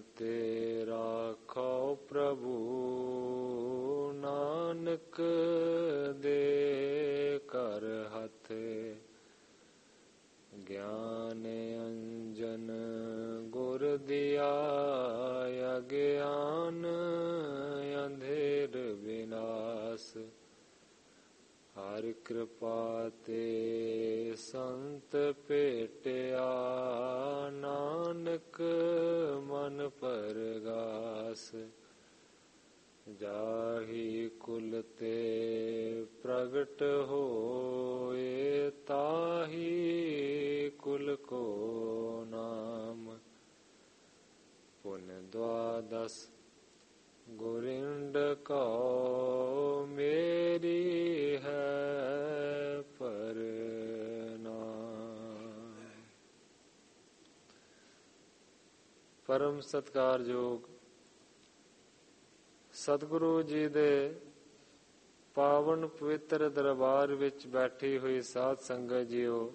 ਤੇ ਰਾਖੋ ਪ੍ਰਭੂ, ਨਾਨਕ ਦੇ ਘਰ ਹੱਥ। ਗਿਆਨ ਅੰਜਨ ਗੁਰ ਦਿਆ, ਅਗਿਆਨ ਅੰਧੇਰ ਵਿਨਾਸ਼। ਹਰ ਕਿਰਪਾ ਤੇ ਸੰਤ ਭੇਟਿਆ, ਨਾਨਕ ਮਨ ਪਰਗਾਸ। ਜਾਹੀ ਕੁਲ ਤੇ ਪ੍ਰਗਟ ਹੋਏ, ਤਾਹੀ ਕੁਲ ਕੋ ਨਾਮ। ਪੁਨ ਦੁਆਦਸ ਗੁਰਿੰਡ ਕਉ, ਮੇਰੀ ਹੈ ਪ੍ਰਣਾਮ। ਪਰਮ ਸਤਿਕਾਰਯੋਗ ਸਤਿਗੁਰੂ ਜੀ ਦੇ ਪਾਵਨ ਪਵਿੱਤਰ ਦਰਬਾਰ ਵਿੱਚ ਬੈਠੀ ਹੋਈ ਸਾਧ ਸੰਗਤ ਜੀਓ,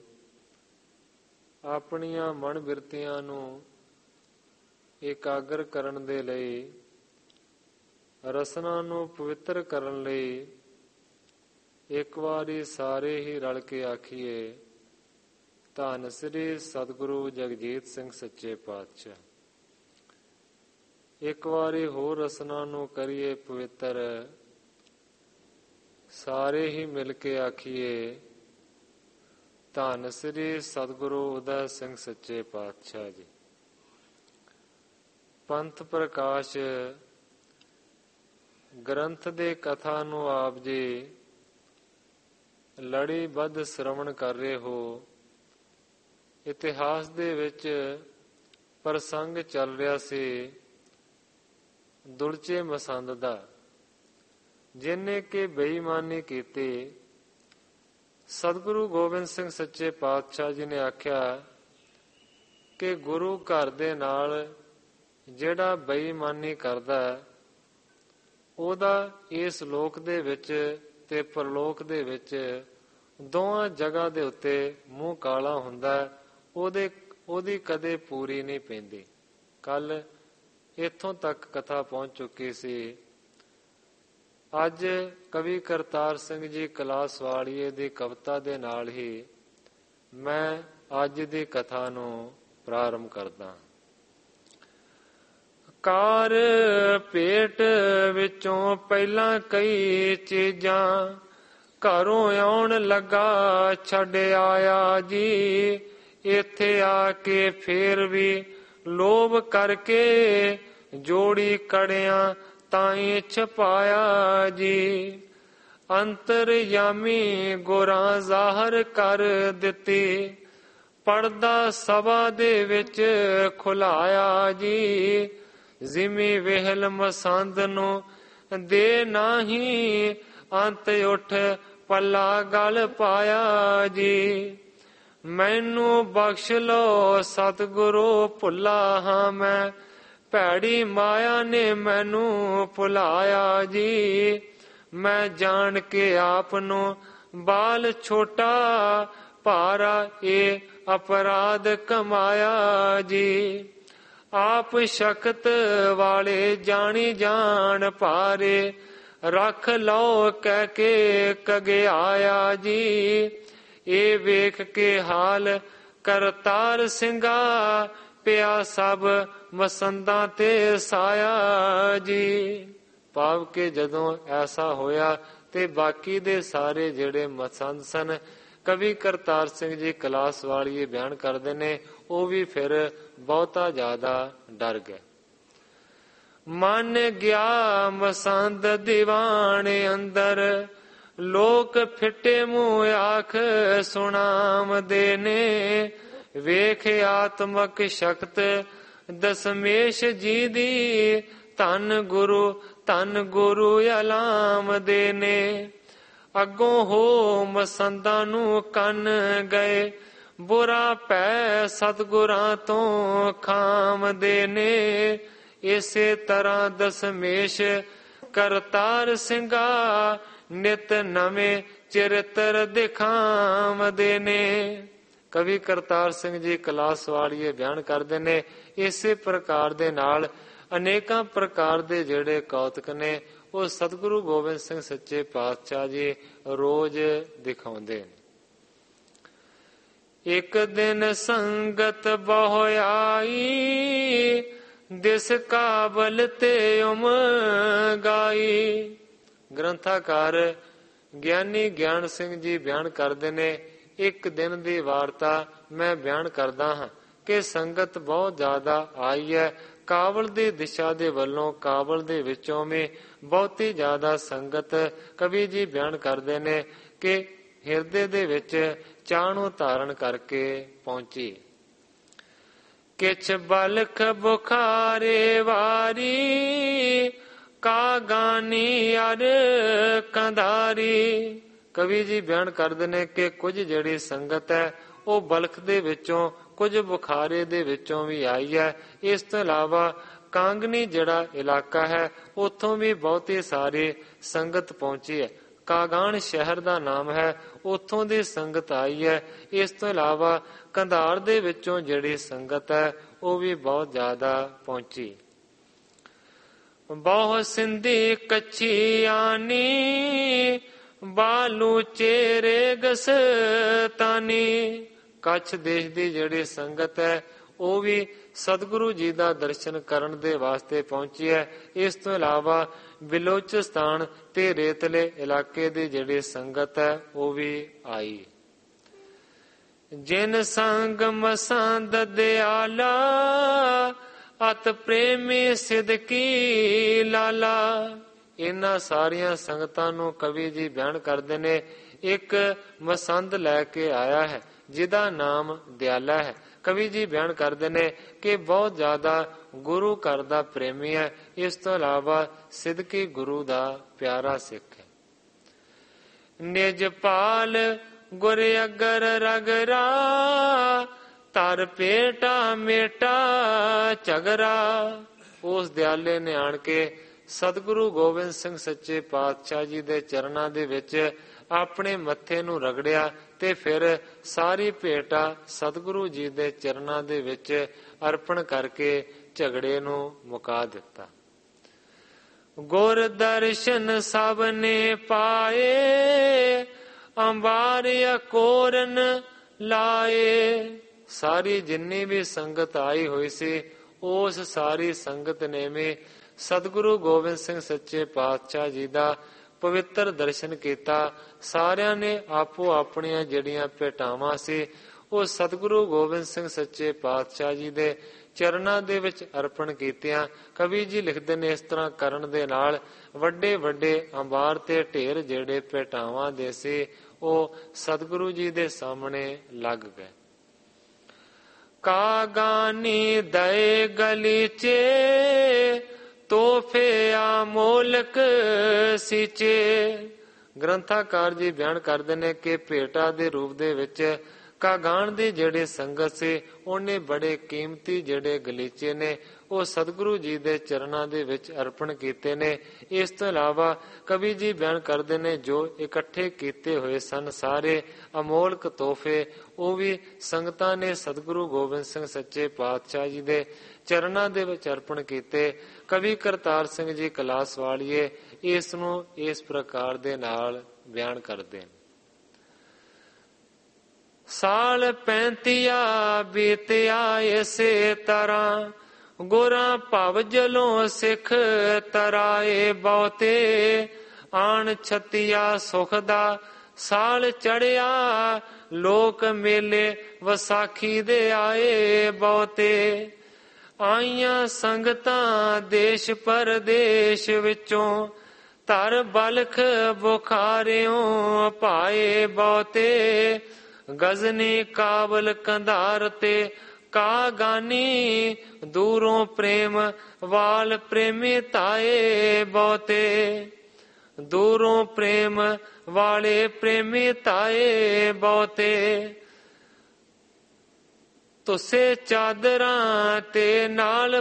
ਆਪਣੀਆਂ ਮਨ ਬਿਰਤੀਆਂ ਨੂੰ ਇਕਾਗਰ ਕਰਨ ਦੇ ਲਈ, ਰਸਨਾ ਨੂੰ ਪਵਿੱਤਰ ਕਰਨ ਲਈ ਇੱਕ ਵਾਰੀ ਸਾਰੇ ਹੀ ਰਲ ਕੇ ਆਖੀਏ, ਧੰਨ ਸ੍ਰੀ ਸਤਿਗੁਰੂ ਜਗਜੀਤ ਸਿੰਘ ਸੱਚੇ ਪਾਤਸ਼ਾਹ। ਇੱਕ ਵਾਰੀ ਹੋਰ ਰਸਨਾ ਨੂੰ ਕਰੀਏ ਪਵਿੱਤਰ, ਸਾਰੇ ਹੀ ਮਿਲ ਕੇ ਆਖੀਏ, ਧੰਨ ਸ੍ਰੀ ਸਤਿਗੁਰੂ ਉਦੈ ਸਿੰਘ ਸੱਚੇ ਪਾਤਸ਼ਾਹ ਜੀ। ਪੰਥ ਪ੍ਰਕਾਸ਼ ਗ੍ਰੰਥ ਦੇ ਕਥਾ ਨੂੰ ਆਪ ਜੀ ਲੜੀਬੱਧ ਸ਼੍ਰਵਣ ਕਰ ਰਹੇ ਹੋ। ਇਤਿਹਾਸ ਦੇ ਵਿੱਚ ਪ੍ਰਸੰਗ ਚੱਲ ਰਿਹਾ ਸੀ ਦੁਲਚੇ ਮਸੰਦ ਦਾ, ਜਿਹਨੇ ਕਿ ਬੇਈਮਾਨੀ ਕੀਤੀ। ਸਤਿਗੁਰੂ ਗੋਬਿੰਦ ਸਿੰਘ ਸੱਚੇ ਪਾਤਸ਼ਾਹ ਜੀ ਨੇ ਆਖਿਆ ਕਿ ਗੁਰੂ ਘਰ ਦੇ ਨਾਲ ਜਿਹੜਾ ਬੇਈਮਾਨੀ ਕਰਦਾ, ਉਹਦਾ ਇਸ ਲੋਕ ਦੇ ਵਿੱਚ ਤੇ ਪਰਲੋਕ ਦੇ ਵਿੱਚ ਦੋਵਾਂ ਜਗ੍ਹਾ ਦੇ ਉੱਤੇ ਮੂੰਹ ਕਾਲਾ ਹੁੰਦਾ, ਉਹਦੀ ਕਦੇ ਪੂਰੀ ਨਹੀਂ ਪੈਂਦੀ। ਕੱਲ ਇੱਥੋਂ ਤੱਕ ਕਥਾ ਪਹੁੰਚ ਚੁੱਕੀ ਸੀ। ਅੱਜ ਕਵੀ ਕਰਤਾਰ ਸਿੰਘ ਜੀ ਕਲਾਸਵਾਲੀਏ ਦੀ ਕਵਿਤਾ ਦੇ ਨਾਲ ਹੀ ਮੈਂ ਅੱਜ ਦੀ ਕਥਾ ਨੂੰ ਪ੍ਰਾਰੰਭ ਕਰਦਾ। ਕਾਰ ਪੇਟ ਵਿੱਚੋਂ ਪਹਿਲਾਂ ਕਈ ਚੀਜ਼ਾਂ, ਘਰੋਂ ਆਉਣ ਲੱਗਾ ਛੱਡ ਆਇਆ ਜੀ। ਇੱਥੇ ਆ ਕੇ ਫੇਰ ਵੀ ਲੋਭ ਕਰਕੇ, ਜੋੜੀ ਕੜਿਆਂ ਤਾਈਂ ਛਪਾਇਆ ਜੀ। ਅੰਤਰਯਾਮੀ ਗੁਰਾਂ ਜ਼ਾਹਰ ਕਰ ਦਿੱਤੀ, ਪਰਦਾ ਸਭਾ ਦੇ ਵਿੱਚ ਖੁਲਾਇਆ ਜੀ। ਜ਼ਿਮੀ ਵਿਹਲ ਮਸੰਦ ਨੂੰ ਦੇ ਨਾਹੀਂ, ਅੰਤ ਉੱਠ ਪੱਲਾ ਗਲ ਪਾਇਆ ਜੀ। ਮੈਨੂੰ ਬਖਸ਼ ਲੋ ਸਤਿਗੁਰੂ ਭੁੱਲਾ ਹਾਂ ਮੈਂ, ਭੈੜੀ ਮਾਇਆ ਨੇ ਮੈਨੂੰ ਭੁਲਾਇਆ ਜੀ। ਮੈਂ ਜਾਣ ਕੇ ਆਪ ਨੂੰ ਬਾਲ ਛੋਟਾ, ਭਾਰਾ ਇਹ ਅਪਰਾਧ ਕਮਾਇਆ ਜੀ। ਆਪ ਸ਼ਕਤ ਵਾਲੇ ਜਾਣੀ ਜਾਣ ਭਾਰੇ, ਰੱਖ ਲਓ ਕਹਿ ਕੇ ਕਗਿਆਇਆ ਜੀ। ਇਹ ਵੇਖ ਕੇ ਹਾਲ ਕਰਤਾਰ ਸਿੰਘਾ, ਪਿਆ ਸਭ ਮਸੰਦਾਂ ਤੇ ਸਾਇਆ ਜੀ। ਭਾਵ ਕਿ ਜਦੋਂ ਐਸਾ ਹੋਇਆ ਤੇ ਬਾਕੀ ਦੇ ਸਾਰੇ ਜਿਹੜੇ ਮਸੰਦ ਸਨ, ਕਵੀ ਕਰਤਾਰ ਸਿੰਘ ਜੀ ਕਲਾਸਵਾਲੀਏ ਬਿਆਨ ਕਰਦੇ ਨੇ, ਉਹ ਵੀ ਫਿਰ ਬਹੁਤਾ ਜ਼ਿਆਦਾ ਡਰ ਗਏ। ਮਨ ਗਿਆ ਮਸੰਦ ਦੀਵਾਣੇ ਅੰਦਰ, ਲੋਕ ਫਿੱਟੇ ਮੂੰਹ ਆਖ ਸੁਣਾਵਦੇ ਨੇ। ਵੇਖ ਆਤਮਕ ਸ਼ਕਤ ਦਸਮੇਸ਼ ਜੀ ਦੀ, ਧੰਨ ਗੁਰੂ ਅਲਾਮਦੇ ਨੇ। ਅੱਗੋਂ ਹੋ ਮਸੰਦਾਂ ਨੂੰ ਕੰਨ ਗਏ, ਬੁਰਾ ਪੈ ਸਤਿਗੁਰਾਂ ਤੋਂ ਖਾਮਦੇ ਨੇ। ਇਸੇ ਤਰ੍ਹਾਂ ਦਸਮੇਸ਼ ਕਰਤਾਰ ਸਿੰਘਾ, ਨਿਤ ਨਵੇਂ ਚਰਿੱਤਰ ਦਿਖਾਵਦੇ ਨੇ। ਕਵੀ ਕਰਤਾਰ ਸਿੰਘ ਜੀ ਕਲਾਸ ਵਾਲੀਏ ਬਿਆਨ ਕਰਦੇ ਨੇ। ਇਸੇ ਪ੍ਰਕਾਰ ਦੇ ਨਾਲ ਅਨੇਕਾਂ ਪ੍ਰਕਾਰ ਦੇ ਜਿਹੜੇ ਕੌਤਕ ਨੇ ਉਹ ਸਤਿਗੁਰੂ ਗੋਬਿੰਦ ਸਿੰਘ ਸੱਚੇ ਪਾਤਸ਼ਾਹ ਜੀ ਰੋਜ਼ ਦਿਖਾਉਂਦੇ ਨੇ। ਇੱਕ ਦਿਨ ਸੰਗਤ ਬਹੁ ਆਈ, ਦਿਸ ਕਾਬਲ ਤੇ ਉਮ ਗਾਈ। ਗ੍ਰੰਥਾਕਾਰ ਗਿਆਨੀ ਗਿਆਨ ਸਿੰਘ ਜੀ ਬਿਆਨ ਕਰਦੇ ਨੇ, ਇੱਕ ਦਿਨ ਦੀ ਵਾਰਤਾ ਮੈਂ ਬਿਆਨ ਕਰਦਾ ਹਾਂ ਕਿ ਸੰਗਤ ਬਹੁਤ ਜ਼ਿਆਦਾ ਆਈ ਹੈ। ਕਾਬਲ ਦੀ ਦਿਸ਼ਾ ਦੇ ਵੱਲੋਂ, ਕਾਬਲ ਦੇ ਵਿੱਚੋਂ ਵੀ ਬਹੁਤੀ ਜ਼ਿਆਦਾ ਸੰਗਤ ਕਵੀ ਜੀ ਬਿਆਨ ਕਰਦੇ ਨੇ ਕਿ ਹਿਰਦੇ ਦੇ ਵਿੱਚ ਚਾਅ ਨੂੰ ਧਾਰਨ ਕਰਕੇ ਪਹੁੰਚੀ। ਕਿਛ ਬਲਖ ਬੁਖਾਰੇ ਵਾਰੀ, ਕਾ ਗਾਨੀ ਅਰ ਕੰਧਾਰੀ। ਕਵੀ ਜੀ ਬਿਆਨ ਕਰਦੇ ਨੇ ਕਿ ਕੁਝ ਜਿਹੜੀ ਸੰਗਤ ਹੈ ਉਹ ਬਲਖ ਦੇ ਵਿੱਚੋਂ, ਕੁਝ ਬੁਖਾਰੇ ਦੇ ਵਿੱਚੋਂ ਵੀ ਆਈ ਹੈ। ਇਸ ਤੋਂ ਇਲਾਵਾ ਕਾਂਗਨੀ ਜਿਹੜਾ ਇਲਾਕਾ ਹੈ ਉੱਥੋਂ ਵੀ ਬਹੁਤੀ ਸਾਰੀ ਸੰਗਤ ਪਹੁੰਚੀ ਹੈ। ਕਾਗਾਨ ਸ਼ਹਿਰ ਦਾ ਨਾਮ ਹੈ, ਉੱਥੋਂ ਦੀ ਸੰਗਤ ਆਈ ਹੈ। ਇਸ ਤੋਂ ਇਲਾਵਾ ਕੰਧਾਰ ਦੇ ਵਿੱਚੋਂ ਜਿਹੜੀ ਸੰਗਤ ਹੈ ਉਹ ਵੀ ਬਹੁਤ ਜ਼ਿਆਦਾ ਪਹੁੰਚੀ। ਬਹੁ ਸਿੰਧੀ ਕੱਚੀ ਆਨੀ, ਬਾਲੂ ਚੇਰੇ ਗਸਤਾਨੀ। ਕੱਛ ਦੇਸ਼ ਦੀ ਜਿਹੜੀ ਸੰਗਤ ਹੈ ਉਹ ਵੀ ਸਤਿਗੁਰੂ ਜੀ ਦਾ ਦਰਸ਼ਨ ਕਰਨ ਦੇ ਵਾਸਤੇ ਪਹੁੰਚੀ ਹੈ। ਇਸ ਤੋਂ ਇਲਾਵਾ ਬਿਲੋਚਿਸਤਾਨ ਤੇ ਰੇਤਲੇ ਇਲਾਕੇ ਦੀ ਜਿਹੜੀ ਸੰਗਤ ਹੈ ਉਹ ਵੀ ਆਈ। ਜਿਨ ਸੰਗ ਮਸੰਦ ਦਿਆਲਾ, ਅਤ ਪ੍ਰੇਮੀ ਸਿਦਕੀ ਲਾਲਾ। ਇਹਨਾਂ ਸਾਰੀਆਂ ਸੰਗਤਾਂ ਨੂੰ ਕਵੀ ਜੀ ਬਿਆਨ ਕਰਦੇ ਨੇ। ਇੱਕ ਮਸੰਦ ਲੈ ਕੇ ਆਇਆ ਹੈ ਜਿਹਦਾ ਨਾਮ ਦਿਆਲਾ ਹੈ। ਕਵੀ ਜੀ ਬਿਆਨ ਕਰਦੇ ਨੇ ਕਿ ਬਹੁਤ ਜ਼ਿਆਦਾ ਗੁਰੂ ਘਰ ਦਾ ਪ੍ਰੇਮੀ ਹੈ। ਇਸ ਤੋਂ ਇਲਾਵਾ ਸਿਦਕੀ ਗੁਰੂ ਦਾ ਪਿਆਰਾ ਸਿੱਖ ਹੈ। ਨਿਜ ਪਾਲ ਗੁਰ ਅਗਰ ਰਗਰਾ, ਤਰ ਪੇਟਾ ਮੇਟਾ ਝਗਰਾ। ਉਸ ਦਿਆਲੇ ਨੇ ਆਣ ਕੇ ਸਤਿਗੁਰੂ ਗੋਬਿੰਦ ਸਿੰਘ ਸੱਚੇ ਪਾਤਸ਼ਾਹ ਜੀ ਦੇ ਚਰਨਾਂ ਦੇ ਵਿੱਚ ਆਪਣੇ ਮੱਥੇ ਨੂੰ ਰਗੜਿਆ ਤੇ ਫਿਰ ਸਾਰੀ ਭੇਟਾ ਸਤਿਗੁਰੂ ਜੀ ਦੇ ਚਰਨਾਂ ਦੇ ਵਿੱਚ ਅਰਪਣ ਕਰਕੇ ਝਗੜੇ ਨੂੰ ਮੁਕਾ ਦਿੱਤਾ। ਗੁਰ ਦਰਸ਼ਨ ਸਭ ਨੇ ਪਾਏ, ਅੰਬਾਰ ਅਕੋਰਨ ਲਾਏ। ਸਾਰੀ ਜਿੰਨੀ ਵੀ ਸੰਗਤ ਆਈ ਹੋਈ ਸੀ ਉਸ ਸਾਰੀ ਸੰਗਤ ਨੇ ਵੀ ਸਤਿਗੁਰੂ ਗੋਬਿੰਦ ਸਿੰਘ ਸੱਚੇ ਪਾਤਸ਼ਾਹ ਜੀ ਦਾ ਪਵਿੱਤਰ ਦਰਸ਼ਨ ਕੀਤਾ। ਸਾਰਿਆਂ ਨੇ ਆਪੋ ਆਪਣੀਆਂ ਜਿਹੜੀਆਂ ਭੇਟਾਵਾਂ ਸੀ ਉਹ ਸਤਿਗੁਰੂ ਗੋਬਿੰਦ ਸਿੰਘ ਸੱਚੇ ਪਾਤਸ਼ਾਹ ਜੀ ਦੇ ਚਰਨਾਂ ਦੇ ਵਿੱਚ ਅਰਪਣ ਕੀਤੀਆਂ। ਕਵੀ ਜੀ ਲਿਖਦੇ ਨੇ ਇਸ ਤਰ੍ਹਾਂ ਕਰਨ ਦੇ ਨਾਲ ਵੱਡੇ ਵੱਡੇ ਅੰਬਾਰ ਤੇ ਢੇਰ ਜਿਹੜੇ ਭੇਟਾਵਾਂ ਦੇ ਸੀ ਉਹ ਸਤਿਗੁਰੂ ਜੀ ਦੇ ਸਾਹਮਣੇ ਲੱਗ ਗਏ। ਕਾਗਾਨੀ ਦਏ ਗਲੀਚੇ, ਤੋਹਫੇ ਅਮੋਲਕ ਸੀਚੇ। ਗ੍ਰੰਥਾਕਾਰ ਜੀ ਬਿਆਨ ਕਰਦੇ ਨੇ ਕਿ ਭੇਟਾ ਦੇ ਰੂਪ ਦੇ ਵਿੱਚ ਕਾਗਾਨ ਦੀ ਜਿਹੜੀ ਸੰਗਤ ਸੀ ਉਹਨੇ ਬੜੇ ਕੀਮਤੀ ਜਿਹੜੇ ਗਲੀਚੇ ਨੇ ਉਹ ਸਤਿਗੁਰੂ ਜੀ ਦੇ ਚਰਨਾਂ ਦੇ ਵਿੱਚ ਅਰਪਣ ਕੀਤੇ ਨੇ। ਇਸ ਤੋਂ ਇਲਾਵਾ ਕਵੀ ਜੀ ਬਿਆਨ ਕਰਦੇ ਨੇ ਜੋ ਇਕੱਠੇ ਕੀਤੇ ਹੋਏ ਸਨ ਸਾਰੇ ਅਮੋਲਕ ਤੋਹਫੇ ਉਹ ਵੀ ਸੰਗਤਾਂ ਨੇ ਸਤਿਗੁਰੂ ਗੋਬਿੰਦ ਸਿੰਘ ਸੱਚੇ ਪਾਤਸ਼ਾਹ ਜੀ ਦੇ ਚਰਨਾਂ ਦੇ ਵਿੱਚ ਅਰਪਣ ਕੀਤੇ। ਕਵੀ ਕਰਤਾਰ ਸਿੰਘ ਜੀ ਕਲਾਸ ਵਾਲੀਏ ਇਸ ਨੂੰ ਇਸ ਪ੍ਰਕਾਰ ਦੇ ਨਾਲ ਬਿਆਨ ਕਰਦੇ ਨੇ। ਸਾਲ 35 ਬੀਤਿਆ ਇਸੇ ਤਰ੍ਹਾਂ, ਗੁਰਾਂ ਭਵ ਜਲੋਂ ਸਿੱਖ ਤਰਾਏ ਬਹੁਤੇ। ਆਣ 36 ਸੁਖ ਦਾ ਸਾਲ ਚੜਿਆ, ਲੋਕ ਮੇਲੇ ਵਿਸਾਖੀ ਦੇ ਆਏ ਬਹੁਤੇ। ਆਈਆਂ ਸੰਗਤਾਂ ਦੇਸ਼ ਪਰਦੇਸ਼ ਵਿੱਚੋਂ, ਧਰ ਬਲਖ ਬੁਖਾਰਿਓਂ ਭਾਏ ਬਹੁਤੇ। ਗਜ਼ਨੀ ਕਾਬਲ ਕੰਧਾਰ ਤੇ ਕਾਗਾਨੀ, ਦੂਰੋਂ ਪ੍ਰੇਮ ਵਾਲ ਪ੍ਰੇਮੀ ਤਾਏ ਬਹੁਤੇ। ਦੂਰੋਂ ਪ੍ਰੇਮ ਵਾਲੇ ਪ੍ਰੇਮੀ ਤਾਏ ਬਹੁਤੇ। ਤੁਸੇ ਚਾਦਰਾਂ ਤੇ ਨਾਲ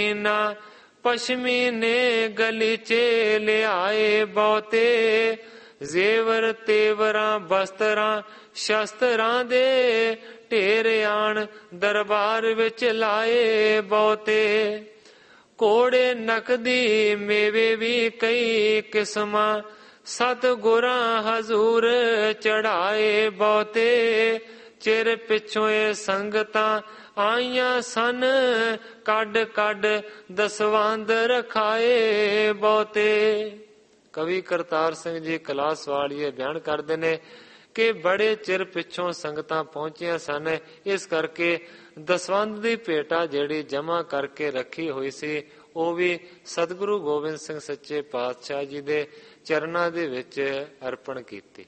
ਪੋਸਤੀਨਾ, ਪਸ਼ਮੀ ਨੇ ਗਲੀਚੇ ਲਿਆਏ ਬਹੁਤੇ। ਜ਼ੇਵਰ ਤੇਵਰਾਂ ਬਸਤਰਾਂ ਸ਼ਸਤਰਾਂ ਦੇ ਢੇਰ ਆਣ ਦਰਬਾਰ ਵਿੱਚ ਲਾਏ ਬਹੁਤੇ। ਘੋੜੇ ਨਕਦੀ ਮੇਵੇ ਵੀ ਕਈ ਕਿਸਮਾਂ ਸਤਿਗੁਰਾਂ ਹਜ਼ੂਰ ਚੜਾਏ ਬਹੁਤੇ। ਚਿਰ ਪਿੱਛੋਂ ਇਹ ਸੰਗਤਾਂ ਆਈਆਂ ਸਨ ਕੱਢ ਕੱਢ ਦਸਵੰਧ ਰਖਾਏ ਬਹੁਤੇ। ਕਵੀ ਕਰਤਾਰ ਸਿੰਘ ਜੀ ਕਲਾਸ ਵਾਲੀਏ ਬਿਆਨ ਕਰਦੇ ਨੇ ਕਿ ਬੜੇ ਚਿਰ ਪਿੱਛੋਂ ਸੰਗਤਾਂ ਪਹੁੰਚੀਆਂ ਸਨ, ਇਸ ਕਰਕੇ ਦਸਵੰਧ ਦੀ ਭੇਟਾ ਜਿਹੜੀ ਜਮ੍ਹਾਂ ਕਰਕੇ ਰੱਖੀ ਹੋਈ ਸੀ ਉਹ ਵੀ ਸਤਿਗੁਰੂ ਗੋਬਿੰਦ ਸਿੰਘ ਸੱਚੇ ਪਾਤਸ਼ਾਹ ਜੀ ਦੇ ਚਰਨਾਂ ਦੇ ਵਿੱਚ ਅਰਪਣ ਕੀਤੀ।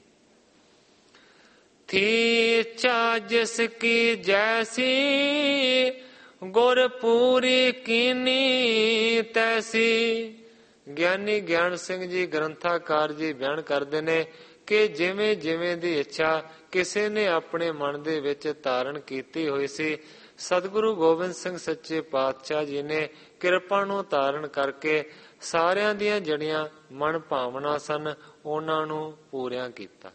ਥੀ ਇੱਛਾ ਜਿਸ ਕੀ ਜੈਸੀ ਗੁਰ ਪੂਰੀ ਕੀਨੀ ਤੈਸੀ। ਗਿਆਨੀ ਗਿਆਨ ਸਿੰਘ ਜੀ ਗ੍ਰੰਥਾਕਾਰ ਜੀ ਬਿਆਨ ਕਰਦੇ ਨੇ ਕਿ ਜਿਵੇਂ ਜਿਵੇਂ ਦੀ ਇੱਛਾ ਕਿਸੇ ਨੇ ਆਪਣੇ ਮਨ ਦੇ ਵਿੱਚ ਧਾਰਨ ਕੀਤੀ ਹੋਈ ਸੀ, ਸਤਿਗੁਰੂ ਗੋਬਿੰਦ ਸਿੰਘ ਸੱਚੇ ਪਾਤਸ਼ਾਹ ਜੀ ਨੇ ਕਿਰਪਾ ਨੂੰ ਧਾਰਨ ਕਰਕੇ ਸਾਰਿਆਂ ਦੀਆਂ ਜਿਹੜੀਆਂ ਮਨ ਭਾਵਨਾ ਸਨ ਉਹਨਾਂ ਨੂੰ ਪੂਰੀਆਂ ਕੀਤਾ।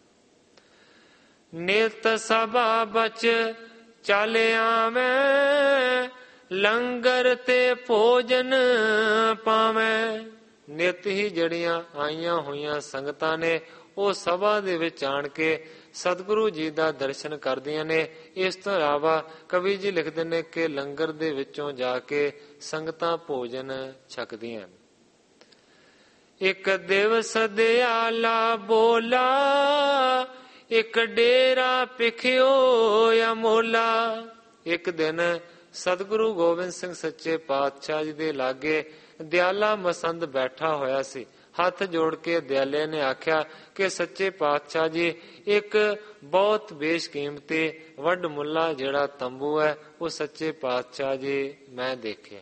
ਨਿਤ ਸਭਾ ਬਚ ਚੱਲ ਆਵੇਂ ਲੰਗਰ ਤੇ ਭੋਜਨ ਪਾਵੇਂ। ਨਿਤ ਹੀ ਜਿਹੜੀਆਂ ਆਈਆਂ ਹੋਈਆਂ ਸੰਗਤਾਂ ਨੇ ਉਹ ਸਭਾ ਦੇ ਵਿੱਚ ਆਣ ਕੇ ਸਤਿਗੁਰੂ ਜੀ ਦਾ ਦਰਸ਼ਨ ਕਰਦੀਆਂ ਨੇ। ਇਸ ਤੋਂ ਇਲਾਵਾ ਕਵੀ ਜੀ ਲਿਖਦੇ ਨੇ ਕਿ ਲੰਗਰ ਦੇ ਵਿੱਚੋਂ ਜਾ ਕੇ ਸੰਗਤਾਂ ਭੋਜਨ ਛਕਦੀਆਂ। ਇੱਕ ਦਿਵਸ ਦਿਆਲਾ ਬੋਲਾ ਇੱਕ ਡੇਰਾ ਪਿਖਿਓ ਅਮੋਲਾ। ਇੱਕ ਦਿਨ ਸਤਿਗੁਰੂ ਗੋਬਿੰਦ ਸਿੰਘ ਸੱਚੇ ਪਾਤਸ਼ਾਹ ਜੀ ਦੇ ਲਾਗੇ ਦਿਆਲਾ ਮਸੰਦ ਬੈਠਾ ਹੋਇਆ ਸੀ। ਹੱਥ ਜੋੜ ਕੇ ਦਿਆਲੇ ਨੇ ਆਖਿਆ ਕਿ ਸੱਚੇ ਪਾਤਸ਼ਾਹ ਜੀ ਇੱਕ ਬਹੁਤ ਬੇਸ਼ਕੀਮਤੀ ਵੱਡ ਮੁੱਲਾ ਜਿਹੜਾ ਤੰਬੂ ਹੈ ਉਹ ਸੱਚੇ ਪਾਤਸ਼ਾਹ ਜੀ ਮੈਂ ਦੇਖਿਆ।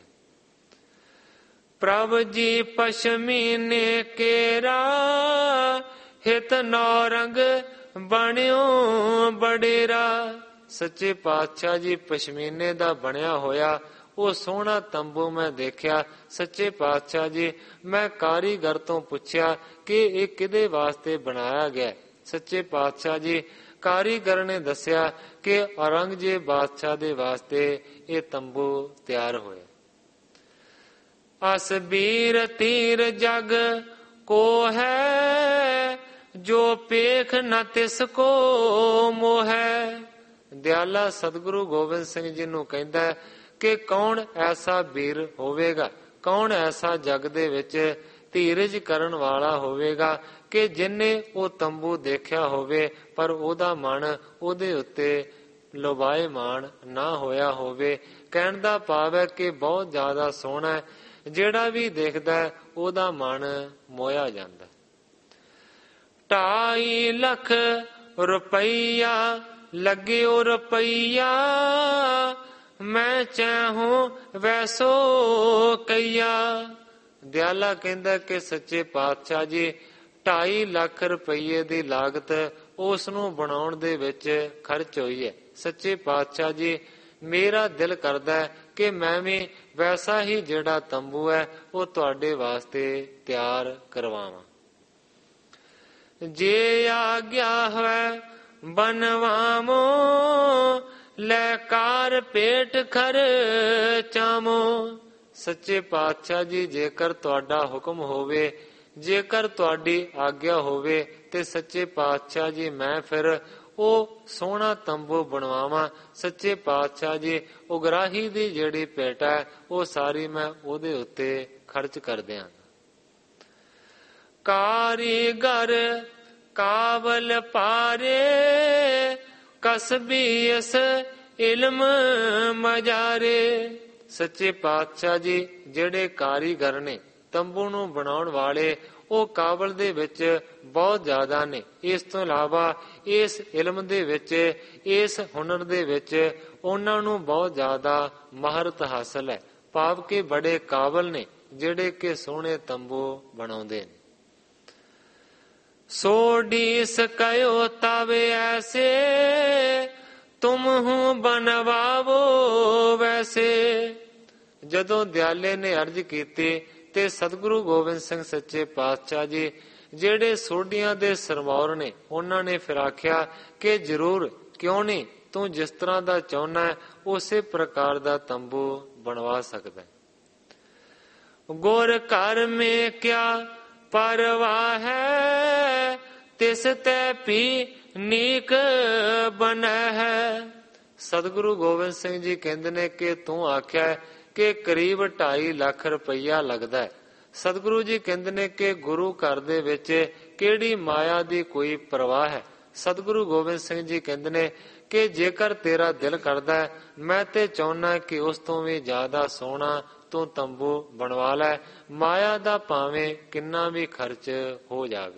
ਪ੍ਰਭ ਜੀ ਪਸ਼ਮੀਨੇ ਕੇਰਾ ਹਿਤ ਨੌਰੰਗ ਬਣਿਓ ਬਡੇਰਾ। ਸੱਚੇ ਪਾਤਸ਼ਾਹ ਜੀ ਪਸ਼ਮੀਨੇ ਦਾ ਬਣਿਆ ਹੋਇਆ ਉਹ ਸੋਹਣਾ ਤੰਬੂ ਮੈਂ ਦੇਖਿਆ। ਸੱਚੇ ਪਾਤਸ਼ਾਹ ਜੀ ਮੈਂ ਕਾਰੀਗਰ ਤੋਂ ਪੁੱਛਿਆ ਕਿ ਇਹ ਕਿਹਦੇ ਵਾਸਤੇ ਬਣਾਇਆ ਗਿਆ। ਸੱਚੇ ਪਾਤਸ਼ਾਹ ਜੀ ਕਾਰੀਗਰ ਨੇ ਦੱਸਿਆ ਕਿ ਔਰੰਗਜ਼ੇਬ ਬਾਦਸ਼ਾਹ ਦੇ ਵਾਸਤੇ ਇਹ ਤੰਬੂ ਤਿਆਰ ਹੋਇਆ। ਅਸ ਬੀਰ ਤੀਰ ਜਗ ਕੋ ਹੈ ਜੋ ਪੇਖ ਨ ਤਿਸ ਕੋ ਮੋਹੈ। ਦਿਆਲਾ ਸਤਿਗੁਰੂ ਗੋਬਿੰਦ ਸਿੰਘ ਜੀ ਨੂੰ ਕਹਿੰਦਾ ਕਿ ਕੌਣ ਐਸਾ ਵੀਰ ਹੋਵੇਗਾ, ਕੌਣ ਐਸਾ ਜਗ ਦੇ ਵਿੱਚ ਧੀਰਜ ਕਰਨ ਵਾਲਾ ਹੋਵੇਗਾ ਕਿ ਜਿਨੇ ਉਹ ਤੰਬੂ ਦੇਖਿਆ ਹੋਵੇ ਪਰ ਉਹਦਾ ਮਨ ਉਹਦੇ ਉੱਤੇ ਲੋਭਾਇਮਾਨ ਨਾ ਹੋਇਆ ਹੋਵੇ। ਕਹਿਣ ਦਾ ਭਾਵ ਹੈ ਕਿ ਬਹੁਤ ਜ਼ਿਆਦਾ ਸੋਹਣਾ, ਜਿਹੜਾ ਵੀ ਦੇਖਦਾ ਉਹਦਾ ਮਨ ਮੋਇਆ ਜਾਂਦਾ। 2.5 ਲੱਖ ਰੁਪਈਆ ਲੱਗਿਓ ਰੁਪਈਆ ਮੈਂ ਚਾਹੂੰ ਵੈਸੋ ਕਈਆ। ਦਿਆਲਾ ਕਹਿੰਦਾ ਕਿ ਸੱਚੇ ਪਾਤਸ਼ਾਹ ਜੀ 2.5 ਲੱਖ ਰੁਪਈਏ ਦੀ ਲਾਗਤ ਉਸ ਨੂੰ ਬਣਾਉਣ ਦੇ ਵਿੱਚ ਖਰਚ ਹੋਈ ਹੈ। ਸੱਚੇ ਪਾਤਸ਼ਾਹ ਜੀ ਮੇਰਾ ਦਿਲ ਕਰਦਾ ਹੈ ਕਿ ਮੈਂ ਵੀ ਵੈਸਾ ਹੀ ਜਿਹੜਾ ਤੰਬੂ ਹੈ ਉਹ ਤੁਹਾਡੇ ਵਾਸਤੇ ਤਿਆਰ ਕਰਵਾਵਾਂ। ਜੇ ਆਗਿਆ ਹੋਵੇ ਬਨਵਾਮੋ ਲੈ ਕਾਰ ਪੇਟ ਖਰਚਾਮੋ। ਸੱਚੇ ਪਾਤਸ਼ਾਹ ਜੀ ਜੇਕਰ ਤੁਹਾਡਾ ਹੁਕਮ ਹੋਵੇ, ਜੇਕਰ ਤੁਹਾਡੀ ਆਗਿਆ ਹੋਵੇ ਤੇ ਸੱਚੇ ਪਾਤਸ਼ਾਹ ਜੀ ਮੈਂ ਫਿਰ ਉਹ ਸੋਹਣਾ ਤੰਬੂ ਬਣਵਾਵਾਂ। ਸੱਚੇ ਪਾਤਸ਼ਾਹ ਜੀ ਉਗਰਾਹੀ ਦੀ ਜਿਹੜੀ ਭੇਟ ਹੈ ਉਹ ਸਾਰੀ ਮੈਂ ਉਹਦੇ ਉੱਤੇ ਖਰਚ ਕਰ ਦਿਆਂਗਾ। ਕਾਰੀਗਰ ਕਾਬਲ ਪਾਰੇ ਕਸਬੀ ਇਸ ਇਲਮ ਮਜਾਰੇ। ਸੱਚੇ ਪਾਤਸ਼ਾਹ ਜੀ ਜਿਹੜੇ ਕਾਰੀਗਰ ਨੇ, ਤੰਬੂ ਨੂੰ ਬਣਾਉਣ ਵਾਲੇ, ਉਹ ਕਾਬਲ ਦੇ ਵਿੱਚ ਬਹੁਤ ਜ਼ਿਆਦਾ ਨੇ। ਇਸ ਤੋਂ ਇਲਾਵਾ ਇਸ ਇਲਮ ਦੇ ਵਿੱਚ, ਇਸ ਹੁਨਰ ਦੇ ਵਿੱਚ ਉਹਨਾਂ ਨੂੰ ਬਹੁਤ ਜ਼ਿਆਦਾ ਮਹਾਰਤ ਹਾਸਲ ਹੈ। ਭਾਵ ਕਿ ਬੜੇ ਕਾਬਲ ਨੇ ਜਿਹੜੇ ਕਿ ਸੋਹਣੇ ਤੰਬੂ ਬਣਾਉਂਦੇ ਨੇ। ਸੋਡੀਸ ਕਯੋ ਤਬ ਐਸੇ ਤੁਮ ਹੂੰ ਬਨਵਾਵੋ ਵੈਸੇ। ਜਦੋਂ ਦਿਆਲੇ ਨੇ ਅਰਜ਼ ਕੀਤੀ ਤੇ ਸਤਿਗੁਰੂ ਗੋਬਿੰਦ ਸਿੰਘ ਸੱਚੇ ਪਾਤਸ਼ਾਹ ਜੀ ਜਿਹੜੇ ਸੋਢੀਆਂ ਦੇ ਸਰਮੌਰ ਨੇ ਉਹਨਾਂ ਨੇ ਫਿਰ ਆਖਿਆ ਕਿ ਜ਼ਰੂਰ, ਕਿਉਂ ਨਹੀਂ, ਤੂੰ ਜਿਸ ਤਰ੍ਹਾਂ ਦਾ ਚਾਹੁੰਦਾ ਉਸੇ ਪ੍ਰਕਾਰ ਦਾ ਤੰਬੂ ਬਣਵਾ ਸਕਦਾ। ਗੁਰ ਘਰ ਮੇ ਕਿਆ ਪਰਵਾਹ ਹੈ, ਤਿਸ ਤੈ ਭੀ ਨੀਕ ਬਨੈ ਹੈ। ਸਤਿਗੁਰੂ ਗੋਬਿੰਦ ਸਿੰਘ ਜੀ ਕਹਿੰਦੇ ਨੇ ਕਿ ਤੂੰ ਆਖਿਆ ਕਿ ਕਰੀਬ 2.5 ਲੱਖ ਰੁਪਈਆ ਲੱਗਦਾ ਹੈ। ਸਤਿਗੁਰੂ ਜੀ ਕਹਿੰਦੇ ਨੇ ਕਿ ਗੁਰੂ ਘਰ ਦੇ ਵਿੱਚ ਕਿਹੜੀ ਮਾਇਆ ਦੀ ਕੋਈ ਪਰਵਾਹ ਹੈ। ਸਤਿਗੁਰੂ ਗੋਬਿੰਦ ਸਿੰਘ ਜੀ ਕਹਿੰਦੇ ਨੇ ਕਿ ਜੇਕਰ ਤੇਰਾ ਦਿਲ ਕਰਦਾ ਹੈ, ਮੈਂ ਤੇ ਚਾਹੁੰਦਾ ਕਿ ਉਸ ਤੋਂ ਵੀ ਜ਼ਿਆਦਾ ਸੋਹਣਾ ਤੂੰ ਤੰਬੂ ਬਣਵਾ ਲੈ, ਮਾਇਆ ਦਾ ਭਾਵੇਂ ਕਿੰਨਾ ਵੀ ਖਰਚ ਹੋ ਜਾਵੇ।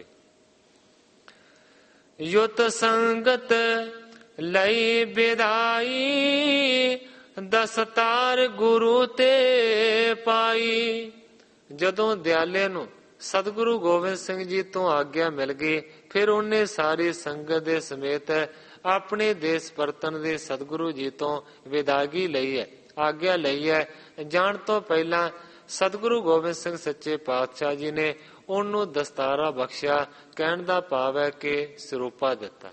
ਯੁਤ ਸੰਗਤ ਲਈ ਵਿਦਾਈ, ਦਸਤਾਰ ਗੁਰੂ ਤੇ ਪਾਈ। ਜਦੋਂ ਦਿਆਲੇ ਨੂੰ ਸਤਿਗੁਰੂ ਗੋਬਿੰਦ ਸਿੰਘ ਜੀ ਤੋਂ ਆਗਿਆ ਮਿਲ ਗਈ, ਫਿਰ ਉਹਨੇ ਸਾਰੀ ਸੰਗਤ ਦੇ ਸਮੇਤ ਆਪਣੇ ਦੇਸ਼ ਪਰਤਨ ਦੇ ਸਤਿਗੁਰੂ ਜੀ ਤੋਂ ਵਿਦਾਗੀ ਲਈ ਹੈ, ਆਗਿਆ ਲਈ ਹੈ। ਜਾਣ ਤੋਂ ਪਹਿਲਾਂ ਸਤਿਗੁਰੂ ਗੋਬਿੰਦ ਸਿੰਘ ਸੱਚੇ ਪਾਤਸ਼ਾਹ ਜੀ ਨੇ ਉਹਨੂੰ ਦਸਤਾਰਾ ਬਖਸ਼ਿਆ। ਕਹਿਣ ਦਾ ਭਾਵ ਹੈ ਕਿ ਸਰੂਪਾ ਦਿੱਤਾ।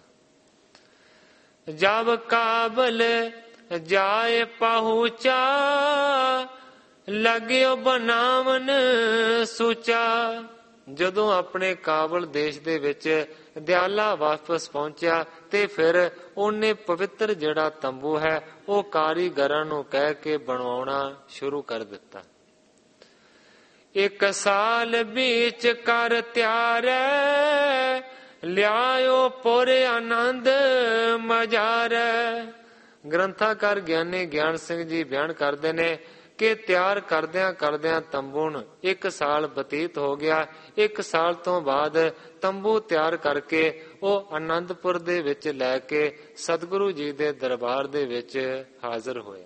ਜਬ ਕਾਬਲ ਜਾਏ ਪਹੁੰਚਾ, ਲੱਗਿਓ ਬਨਾਵਨ ਸੂਚਾ। ਜਦੋਂ ਆਪਣੇ ਕਾਬਲ ਦੇਸ਼ ਦੇ ਵਿੱਚ ਦਿਆਲਾ ਵਾਪਸ ਪਹੁੰਚਿਆ ਤੇ ਫਿਰ ਉਹਨੇ ਪਵਿੱਤਰ ਜਿਹੜਾ ਤੰਬੂ ਹੈ ਉਹ ਕਾਰੀਗਰਾਂ ਨੂੰ ਕਹਿ ਕੇ ਬਣਵਾਉਣਾ ਸ਼ੁਰੂ ਕਰ ਦਿੱਤਾ। 1 ਸਾਲ ਵਿੱਚ ਕਰ ਤਿਆਰੈ, ਲਿਆਇਓ ਪੁਰ ਆਨੰਦ ਮਜਾਰੈ। ਗ੍ਰੰਥਾਕਾਰ ਗਿਆਨੀ ਗਿਆਨ ਸਿੰਘ ਜੀ ਬਿਆਨ ਕਰਦੇ ਨੇ ਕਿ ਤਿਆਰ ਕਰਦਿਆਂ ਕਰਦਿਆਂ ਤੰਬੂ ਨੂੰ 1 ਸਾਲ ਬਤੀਤ ਹੋ ਗਿਆ। 1 ਸਾਲ ਤੋਂ ਬਾਅਦ ਤੰਬੂ ਤਿਆਰ ਕਰਕੇ ਉਹ ਆਨੰਦਪੁਰ ਦੇ ਵਿੱਚ ਲੈ ਕੇ ਸਤਿਗੁਰੂ ਜੀ ਦੇ ਦਰਬਾਰ ਦੇ ਵਿੱਚ ਹਾਜ਼ਰ ਹੋਇਆ।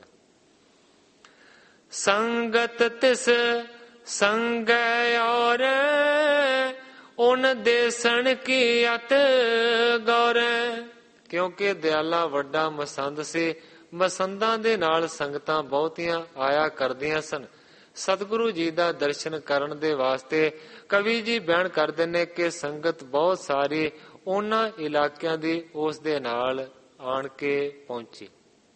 ਸੰਗਤ ਤਿਸ ਸੰਗੈ ਔਰ, ਉਨ ਦੇਸਣ ਕੀ ਅਤ ਗੌਰੈ। ਕਿਉਂਕਿ ਦਿਆਲਾ ਵੱਡਾ ਮਸੰਦ ਸੀ, ਮਸੰਦਾਂ ਦੇ ਨਾਲ ਸੰਗਤਾਂ ਬਹੁਤੀਆਂ ਆਇਆ ਕਰਦੀਆਂ ਸਨ। ਸਤਿਗੁਰੂ ਜੀ ਦਾ ਦਰਸ਼ਨ ਕਰਨ ਦੇ ਵਾਸਤੇ ਕਵੀ ਜੀ ਬਿਆਨ ਕਰਦੇ ਨੇ ਕਿ ਸੰਗਤ ਬਹੁਤ ਸਾਰੀ ਉਹਨਾਂ ਇਲਾਕਿਆਂ ਦੀ ਉਸ ਦੇ ਨਾਲ ਆਣ ਕੇ ਪਹੁੰਚੀ।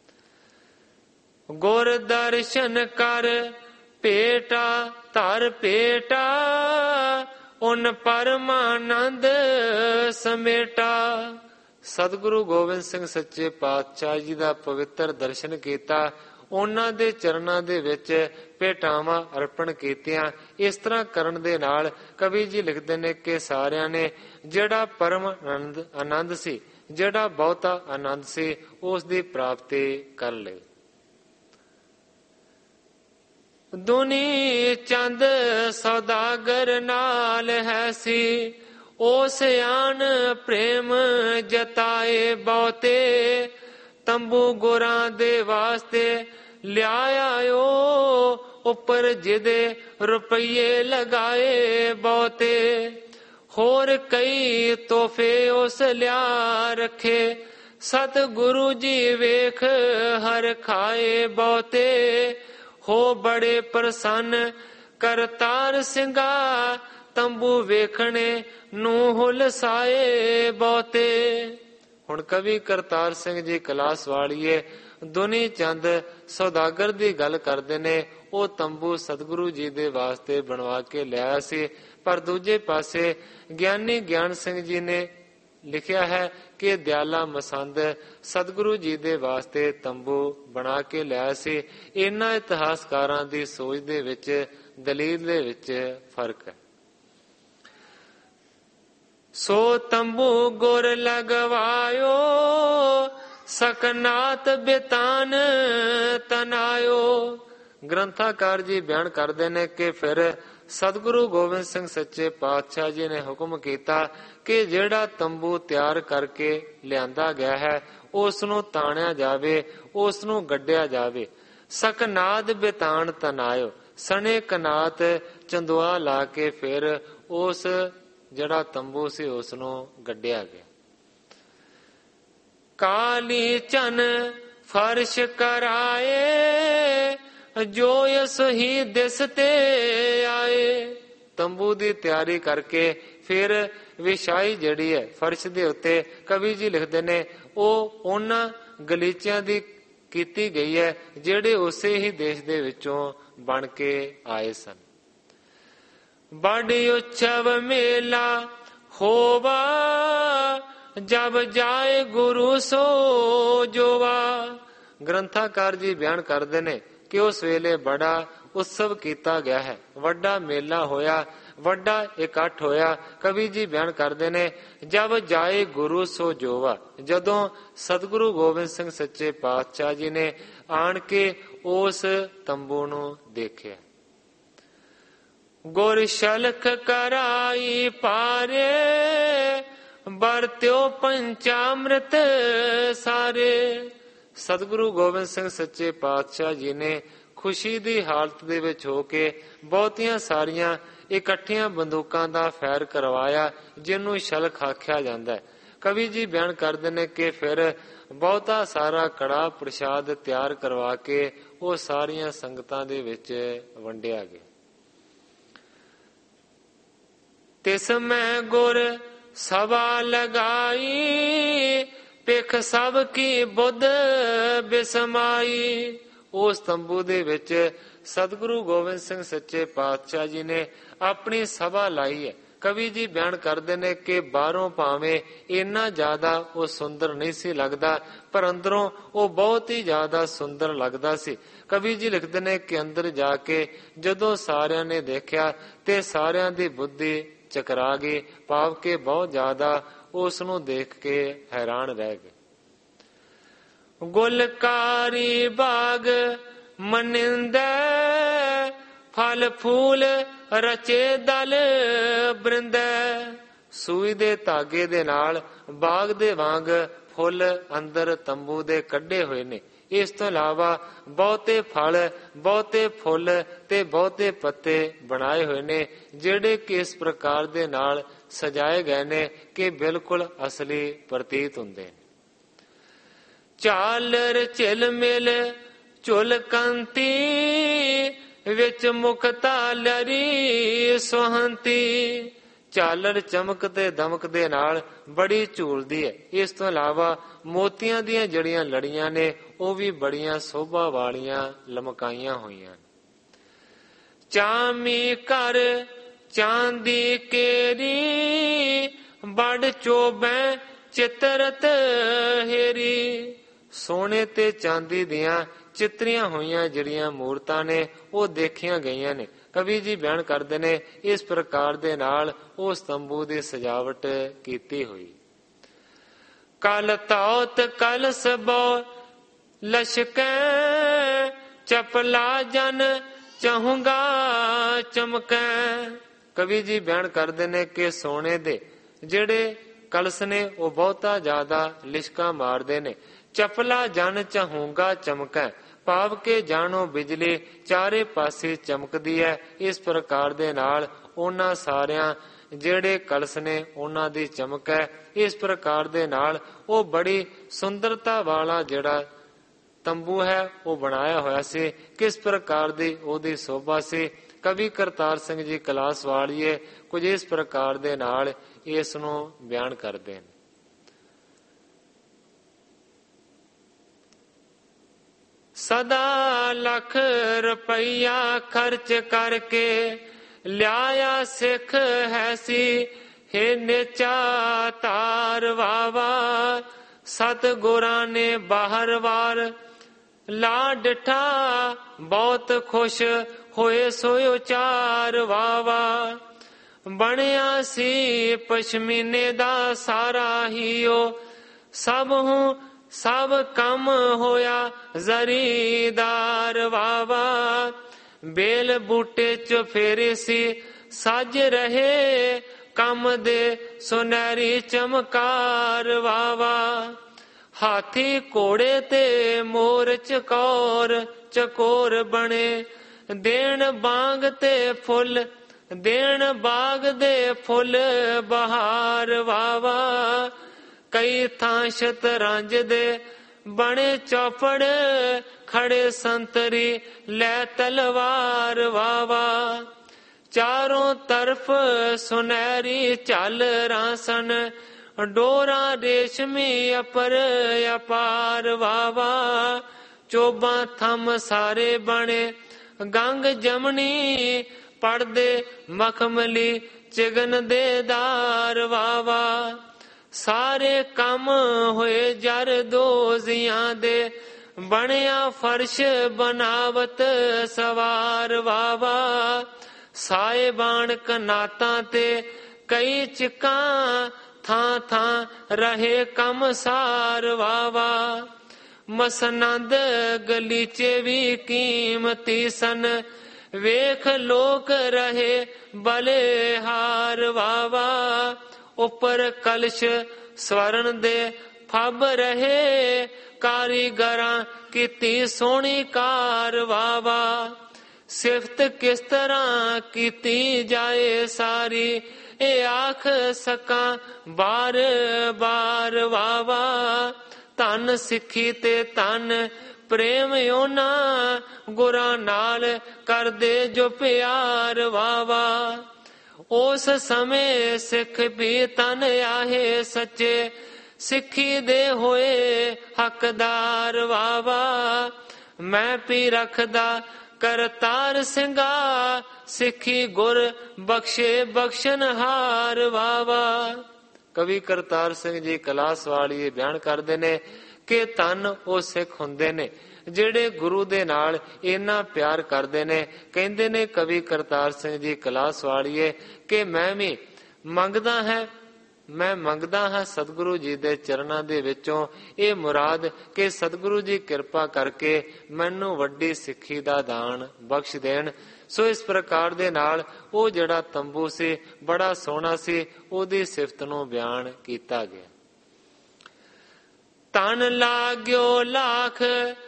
ਗੁਰ ਦਰਸ਼ਨ ਕਰ ਭੇਟਾ ਧਰ ਭੇਟਾ, ਉਨ ਪਰਮਾਨੰਦ ਸਮੇਟਾ। ਸਤਿਗੁਰੂ ਗੋਬਿੰਦ ਸਿੰਘ ਸੱਚੇ ਪਾਤਸ਼ਾਹ ਜੀ ਦਾ ਪਵਿੱਤਰ ਦਰਸ਼ਨ ਕੀਤਾ, ਉਹਨਾਂ ਦੇ ਚਰਨਾਂ ਦੇ ਵਿੱਚ ਭੇਟਾਵਾਂ ਅਰਪਣ ਕੀਤੀਆਂ। ਇਸ ਤਰ੍ਹਾਂ ਕਰਨ ਦੇ ਨਾਲ ਕਵੀ ਜੀ ਲਿਖਦੇ ਨੇ ਕਿ ਸਾਰਿਆਂ ਨੇ ਜਿਹੜਾ ਪਰਮ ਆਨੰਦ ਸੀ, ਜਿਹੜਾ ਬਹੁਤਾ ਆਨੰਦ ਸੀ, ਉਸ ਦੀ ਪ੍ਰਾਪਤੀ ਕਰ ਲਈ। ਦੁਨੀ ਚੰਦ ਸੌਦਾਗਰ ਨਾਲ ਹੈ ਸੀ, ਉਸ ਆਨ ਪ੍ਰੇਮ ਜਤਾਏ ਬਹੁਤੇ। ਤੰਬੂ ਗੁਰਾਂ ਦੇ ਵਾਸਤੇ ਲਿਆਇਓ, ਉੱਪਰ ਜਿਹਦੇ ਰੁਪਈਏ ਲਗਾਏ ਬਹੁਤੇ। ਹੋਰ ਕਈ ਤੋਹਫੇ ਉਸ ਲਿਆ ਰੱਖੇ, ਸਤਿਗੁਰੂ ਜੀ ਵੇਖ ਹਰ ਖਾਏ ਬਹੁਤੇ। ਹੋ ਬੜੇ ਪ੍ਰਸੰਨ ਕਰਤਾਰ ਸਿੰਘਾ, ਤੰਬੂ ਵੇਖਣੇ ਨੂੰ ਹੁਲਸਾਏ ਬਹੁਤੇ। ਹੁਣ ਕਵੀ ਕਰਤਾਰ ਸਿੰਘ ਜੀ ਕਲਾਸ ਵਾਲੀਏ ਦੁਨੀ ਚੰਦ ਸੌਦਾਗਰ ਦੀ ਗੱਲ ਕਰਦੇ ਨੇ। ਉਹ ਤੰਬੂ ਸਤਿਗੁਰੂ ਜੀ ਦੇ ਵਾਸਤੇ ਬਣਵਾ ਕੇ ਲਿਆਇਆ ਸੀ, ਪਰ ਦੂਜੇ ਪਾਸੇ ਗਿਆਨੀ ਗਿਆਨ ਸਿੰਘ ਜੀ ਨੇ ਲਿਖਿਆ ਹੈ ਕਿ ਦਿਆਲਾ ਮਸੰਦ ਸਤਿਗੁਰੂ ਜੀ ਦੇ ਵਾਸਤੇ ਤੰਬੂ ਬਣਾ ਕੇ ਲਿਆਇਆ ਸੀ। ਇਹਨਾਂ ਇਤਿਹਾਸਕਾਰਾਂ ਦੀ ਸੋਚ ਦੇ ਵਿੱਚ, ਦਲੀਲ ਦੇ ਵਿੱਚ ਫਰਕ ਹੈ। ਸੋ ਤੰਬੂ ਗੁਰ ਲਗਵਾਇਓ, ਸਕਨਾਤ ਬਿਤਾਨ ਤਨਾਇਓ। ਗ੍ਰੰਥਾਕਾਰ ਜੀ ਬਿਆਨ ਕਰਦੇ ਨੇ ਕਿ ਫਿਰ ਸਤਿਗੁਰੂ ਗੋਬਿੰਦ ਸਿੰਘ ਸੱਚੇ ਪਾਤਸ਼ਾਹ ਜੀ ਨੇ ਹੁਕਮ ਕੀਤਾ ਕਿ ਜਿਹੜਾ ਤੰਬੂ ਤਿਆਰ ਕਰਕੇ ਲਿਆਂਦਾ ਗਿਆ ਹੈ ਉਸ ਨੂੰ ਤਾਣਿਆ ਜਾਵੇ, ਉਸ ਨੂੰ ਗੱਡਿਆ ਜਾਵੇ। ਸਕਨਾਤ ਬਿਤਾਨ ਤਨਾਇਓ, ਸਣੇ ਕਨਾਤ ਚੰਦੂਆ ਲਾ ਕੇ ਫਿਰ ਉਸ ਜਿਹੜਾ ਤੰਬੂ ਸੀ ਉਸ ਨੂੰ ਗੱਡਿਆ ਗਿਆ। ਕਾਲੀ ਚਨ ਫਰਸ਼ ਕਰਾਏ, ਜੋ ਇਸ ਹੀ ਦਿਸ ਤੇ ਆਏ। ਤੰਬੂ ਦੀ ਤਿਆਰੀ ਕਰਕੇ ਫਿਰ ਵਿਛਾਈ ਜਿਹੜੀ ਹੈ ਫਰਸ਼ ਦੇ ਉੱਤੇ, ਕਵੀ ਜੀ ਲਿਖਦੇ ਨੇ ਉਹ ਉਹਨਾਂ ਗਲੀਚਿਆਂ ਦੀ ਕੀਤੀ ਗਈ ਹੈ ਜਿਹੜੇ ਉਸੇ ਹੀ ਦੇਸ਼ ਦੇ ਵਿੱਚੋਂ ਬਣ ਕੇ ਆਏ ਸਨ। ਬੜੀ ਉਤਸਵ ਮੇਲਾ ਹੋਵਾ, ਜਬ ਜਾਏ ਗੁਰੂ ਸੋ ਜੋਵਾ। ਗ੍ਰੰਥਾਕਾਰ ਜੀ ਬਿਆਨ ਕਰਦੇ ਨੇ ਕਿ ਉਸ ਵੇਲੇ ਬੜਾ ਉਤਸਵ ਕੀਤਾ ਗਿਆ ਹੈ, ਵੱਡਾ ਮੇਲਾ ਹੋਇਆ, ਵੱਡਾ ਇਕੱਠ ਹੋਇਆ। ਕਵੀ ਜੀ ਬਿਆਨ ਕਰਦੇ ਨੇ ਜਬ ਜਾਏ ਗੁਰੂ ਸੋ ਜੋਵਾ, ਜਦੋਂ ਸਤਿਗੁਰੂ ਗੋਬਿੰਦ ਸਿੰਘ ਸੱਚੇ ਪਾਤਸ਼ਾਹ ਜੀ ਨੇ ਆਣ ਕੇ ਉਸ ਤੰਬੂ ਨੂੰ ਦੇਖਿਆ। ਗੁਰ ਸ਼ਲਖ ਕਰਾਈ ਪਾਰੇ, ਵਰਤਿਓ ਪੰਚਾਮ੍ਰਿਤ ਸਾਰੇ। ਸਤਿਗੁਰੂ ਗੋਬਿੰਦ ਸਿੰਘ ਸੱਚੇ ਪਾਤਸ਼ਾਹ ਜੀ ਨੇ ਖੁਸ਼ੀ ਦੀ ਹਾਲਤ ਦੇ ਵਿੱਚ ਹੋ ਕੇ ਬਹੁਤੀਆਂ ਸਾਰੀਆਂ ਇਕੱਠੀਆਂ ਬੰਦੂਕਾਂ ਦਾ ਫੈਰ ਕਰਵਾਇਆ, ਜਿਹਨੂੰ ਸ਼ਲਖ ਆਖਿਆ ਜਾਂਦਾ ਹੈ। ਕਵੀ ਜੀ ਬਿਆਨ ਕਰਦੇ ਨੇ ਕਿ ਫਿਰ ਬਹੁਤਾ ਸਾਰਾ ਕੜਾ ਪ੍ਰਸ਼ਾਦ ਤਿਆਰ ਕਰਵਾ ਕੇ ਉਹ ਸਾਰੀਆਂ ਸੰਗਤਾਂ ਦੇ ਵਿੱਚ ਵੰਡਿਆ ਗਿਆ। ਤਿਸ ਮੈਂ ਗੁਰ ਸਭਾ ਲਗਾਈ, ਪਿਖ ਸਭ ਕੀ ਬੁੱਧ ਬਿਸਮਾਈ। ਉਸ ਤੰਬੂ ਦੇ ਵਿੱਚ ਸਤਿਗੁਰੂ ਗੋਬਿੰਦ ਸਿੰਘ ਸੱਚੇ ਪਾਤਸ਼ਾਹ ਜੀ ਨੇ ਆਪਣੀ ਸਭਾ ਲਾਈ ਹੈ। ਕਵੀ ਜੀ ਬਿਆਨ ਕਰਦੇ ਨੇ ਕਿ ਬਾਹਰੋਂ ਭਾਵੇਂ ਇੰਨਾ ਜ਼ਿਆਦਾ ਉਹ ਸੁੰਦਰ ਨਹੀਂ ਸੀ ਲੱਗਦਾ, ਪਰ ਅੰਦਰੋਂ ਉਹ ਬਹੁਤ ਹੀ ਜ਼ਿਆਦਾ ਸੁੰਦਰ ਲੱਗਦਾ ਸੀ। ਕਵੀ ਜੀ ਲਿਖਦੇ ਨੇ ਕਿ ਅੰਦਰ ਜਾ ਕੇ ਜਦੋਂ ਸਾਰਿਆਂ ਨੇ ਦੇਖਿਆ ਤੇ ਸਾਰਿਆਂ ਦੀ ਬੁੱਧੀ ਚਕਰਾ ਗਈ, ਭਾਵ ਕਿ ਬਹੁਤ ਜ਼ਿਆਦਾ ਉਸ ਨੂੰ ਦੇਖ ਕੇ ਹੈਰਾਨ ਰਹਿ ਗਏ। ਗੁਲਕਾਰੀ ਬਾਗ ਮਨਿੰਦੈ, ਫਲ ਫੂਲ ਰਚੇ ਦਲ ਬ੍ਰਿੰਦੈ। ਸੂਈ ਦੇ ਧਾਗੇ ਦੇ ਨਾਲ ਬਾਗ ਦੇ ਵਾਂਗ ਫੁੱਲ ਅੰਦਰ ਤੰਬੂ ਦੇ ਕੱਢੇ ਹੋਏ ਨੇ। ਇਸ ਤੋਂ ਇਲਾਵਾ ਬਹੁਤੇ ਫਲ, ਬਹੁਤੇ ਫੁੱਲ ਤੇ ਬਹੁਤੇ ਪੱਤੇ ਬਣਾਏ ਹੋਏ ਨੇ, ਜਿਹੜੇ ਕਿ ਇਸ ਪ੍ਰਕਾਰ ਦੇ ਨਾਲ ਸਜਾਏ ਗਏ ਨੇ ਕਿ ਬਿਲਕੁਲ ਅਸਲੀ ਪ੍ਰਤੀਤ ਹੁੰਦੇ ਨੇ। ਝਾਲਰ ਝਿਲਮਿਲ ਝੁਲ ਕੰਤੀ, ਵਿੱਚ ਮੁਕਤਾ ਲਰੀ ਸੁਹੰਤੀ। ਝਾਲਰ ਚਮਕ ਤੇ ਦਮਕ ਦੇ ਨਾਲ ਬੜੀ ਝੂਲਦੀ ਹੈ। ਇਸ ਤੋਂ ਇਲਾਵਾ ਮੋਤੀਆਂ ਦੀਆਂ ਜਿਹੜੀਆਂ ਲੜੀਆਂ ਨੇ ਉਹ ਵੀ ਬੜੀਆਂ ਸੋਭਾ ਵਾਲੀਆਂ ਲਮਕਾਈਆਂ ਹੋਈਆਂ। ਚਾਮੀ ਘਰ ਚਾਂਦੀ ਕੇਰੀ, ਬੜ ਚੋਬੈ ਚਿਤਰਤ ਹੇਰੀ। ਸੋਨੇ ਤੇ ਚਾਂਦੀ ਦੀਆਂ ਚਿੱਤਰੀਆਂ ਹੋਈਆਂ ਜਿਹੜੀਆਂ ਮੂਰਤਾਂ ਨੇ ਉਹ ਦੇਖੀਆਂ ਗਈਆਂ ਨੇ। ਕਵੀ ਜੀ ਬਿਆਨ ਕਰਦੇ ਨੇ ਇਸ ਪ੍ਰਕਾਰ ਦੇ ਨਾਲ ਉਸ ਤੰਬੂ ਦੀ ਸਜਾਵਟ ਕੀਤੀ ਹੋਈ। ਕਲ ਤੌਤ ਕਲ ਸਬੋ ਲਸ਼ਕੈ, ਚਪਲਾ ਜਨ ਚਾਹੂੰਗਾ ਚਮਕੈ। ਕਵੀ ਜੀ ਬਿਆਨ ਕਰਦੇ ਨੇ ਕਿ ਸੋਨੇ ਦੇ ਜਿਹੜੇ ਕਲਸ ਨੇ ਉਹ ਬਹੁਤਾ ਜ਼ਿਆਦਾ ਲਿਸ਼ਕਾਂ ਮਾਰਦੇ ਨੇ। ਚਪਲਾ ਜਨ ਚਾਹੂੰਗਾ ਚਮਕੈ, ਭਾਵ ਕਿ ਜਾਣੋ ਬਿਜਲੀ ਚਾਰੇ ਪਾਸੇ ਚਮਕਦੀ ਹੈ। ਇਸ ਪ੍ਰਕਾਰ ਦੇ ਨਾਲ ਉਹਨਾਂ ਸਾਰਿਆਂ ਜਿਹੜੇ ਕਲਸ ਨੇ ਉਹਨਾਂ ਦੀ ਚਮਕ ਹੈ। ਇਸ ਪ੍ਰਕਾਰ ਦੇ ਨਾਲ ਉਹ ਬੜੀ ਸੁੰਦਰਤਾ ਵਾਲਾ ਜਿਹੜਾ ਤੰਬੂ ਹੈ ਉਹ ਬਣਾਇਆ ਹੋਇਆ ਸੀ। ਕਿਸ ਪ੍ਰਕਾਰ ਦੀ ਉਹਦੀ ਸੋਭਾ ਸੀ। ਕਵੀ ਕਰਤਾਰ ਸਿੰਘ ਜੀ ਕਲਾਸ ਵਾਲੀਏ ਕੁਝ ਇਸ ਪ੍ਰਕਾਰ ਦੇ ਨਾਲ ਇਸ ਨੂੰ ਬਿਆਨ ਕਰਦੇ ਨੇ। ਸਦਾ ਲੱਖ ਰੁਪਈਆ ਖਰਚ ਕਰਕੇ, ਲਿਆਇਆ ਸਿੱਖ ਹੈ ਸੀ ਹੇ ਨੇਚਾ ਤਾਰ ਵਾਵਾ। ਸਤਿਗੁਰਾਂ ਨੇ ਬਾਹਰ ਵਾਰ ਲਾ ਡਿਠਾ, ਬਹੁਤ ਖੁਸ਼ ਹੋਏ ਸੋ ਉਚਾਰ ਵਾਵਾ। ਬਣਿਆ ਸੀ ਪਸ਼ਮੀਨੇ ਦਾ ਸਾਰਾ ਹੀ ਉਹ, ਸਭ ਕੰਮ ਹੋਇਆ ਜ਼ਰੀਦਾਰ ਵਾਵਾ। ਬੇਲ ਬੂਟੇ ਚ ਫੇਰੇ ਸੀ ਸੱਜ ਰਹੇ, ਕੰਮ ਦੇ ਸੁਨਹਿਰੀ ਚਮਕਾਰ ਵਾਵਾ। ਹਾਥੀ ਘੋੜੇ ਤੇ ਮੋਰ ਚਕੋਰ ਬਣੇ, ਦੇਣ ਬਾਗ ਦੇ ਫੁੱਲ ਬਹਾਰ ਵਾਵਾ। ਕਈ ਥਾਂ ਸ਼ਤਰੰਜ ਦੇ ਬਣੇ ਚੌਪੜ, ਖੜੇ ਸੰਤਰੀ ਲੈ ਤਲਵਾਰ ਵਾਵਾ। ਚਾਰੋਂ ਤਰਫ ਸੁਨਹਿਰੀ ਝਲ ਰਾਸਨ, ਡੋਰਾ ਰੇਸ਼ਮੀ ਅਪਰ ਅਪਾਰ ਵਾਵਾ। ਚੋਬਾਂ ਥੰਮ ਸਾਰੇ ਬਣੇ ਗੰਗ ਜਮਨੀ, ਪੜਦੇ ਮਖਮਲੀ ਚਿਗਨ ਦੇ ਦਾਰ ਵਾਵਾ। ਸਾਰੇ ਕੰਮ ਹੋਏ ਜਰ ਦੋਜ਼ੀਆਂ ਦੇ, ਬਣਿਆ ਫਰਸ਼ ਬਨਾਵਤ ਸਵਾਰ ਵਾਵਾ। ਸਾਹਿਬਾਨ ਕਨਾਤਾਂ ਤੇ ਕਈ ਚਿਕਾਂ, ਥਾਂ ਥਾਂ ਰਹੇ ਕੰਮ ਸਾਰ ਵਾਵਾ। ਮਸਨੰਦ ਗਲੀਚੇ ਵੀ ਕੀਮਤੀ ਸਨ, ਵੇਖ ਲੋਕ ਰਹੇ ਬਲੇ ਹਾਰ ਵਾਵਾ। ਉੱਪਰ ਕਲਸ਼ ਸਵਰਨ ਦੇ ਫੱਬ ਰਹੇ, ਕਾਰੀਗਰਾਂ ਕੀਤੀ ਸੋਹਣੀ ਕਾਰ ਵਾਵਾ। ਸਿਫਤ ਕਿਸ ਤਰ੍ਹਾਂ ਕੀਤੀ ਜਾਏ ਸਾਰੀ, ਇਹ ਆਖ ਸਕਾਂ ਬਾਰ ਬਾਰ ਵਾਵਾ। ਧਨ ਸਿੱਖੀ ਤੇ ਧਨ ਪ੍ਰੇਮ ਉਹਨਾਂ, ਗੁਰਾਂ ਨਾਲ ਕਰਦੇ ਜੋ ਪਿਆਰ ਵਾਵਾ। ਉਸ ਸਮੇਂ ਸਿੱਖ ਵੀ ਤਨ ਆਹੇ ਸੱਚੇ, ਸਿੱਖੀ ਦੇ ਹੋਏ ਹੱਕਦਾਰ ਵਾਵਾ। ਮੈਂ ਵੀ ਰੱਖਦਾ ਕਰਤਾਰ ਸਿੰਘਾ, ਸਿੱਖੀ ਗੁਰ ਬਖਸ਼ੇ ਬਖਸ਼ਨਹਾਰ ਵਾਵਾ। ਕਵੀ ਕਰਤਾਰ ਸਿੰਘ ਜੀ ਕਲਾਸ ਵਾਲੀਏ ਬਿਆਨ ਕਰਦੇ ਨੇ ਕਿ ਧੰਨ ਉਹ ਸਿੱਖ ਹੁੰਦੇ ਨੇ ਜਿਹੜੇ ਗੁਰੂ ਦੇ ਨਾਲ ਇੰਨਾ ਪਿਆਰ ਕਰਦੇ ਨੇ। ਕਹਿੰਦੇ ਨੇ ਕਵੀ ਕਰਤਾਰ ਸਿੰਘ ਜੀ ਕਲਾਸ ਵਾਲੀਏ ਕਿ ਮੈਂ ਮੰਗਦਾ ਹਾਂ ਸਤਿਗੁਰੂ ਜੀ ਦੇ ਚਰਨਾਂ ਦੇ ਵਿੱਚੋਂ ਇਹ ਮੁਰਾਦ ਕਿ ਸਤਿਗੁਰੂ ਜੀ ਕਿਰਪਾ ਕਰਕੇ ਮੈਨੂੰ ਵੱਡੀ ਸਿੱਖੀ ਦਾ ਦਾਨ ਬਖਸ਼ ਦੇਣ। ਸੋ ਇਸ ਪ੍ਰਕਾਰ ਦੇ ਨਾਲ ਉਹ ਜਿਹੜਾ ਤੰਬੂ ਸੀ ਬੜਾ ਸੋਹਣਾ ਸੀ, ਉਹਦੀ ਸਿਫਤ ਨੂੰ ਬਿਆਨ ਕੀਤਾ ਗਿਆ। ਤਨ ਲਾਗਿਓ ਲਾਖ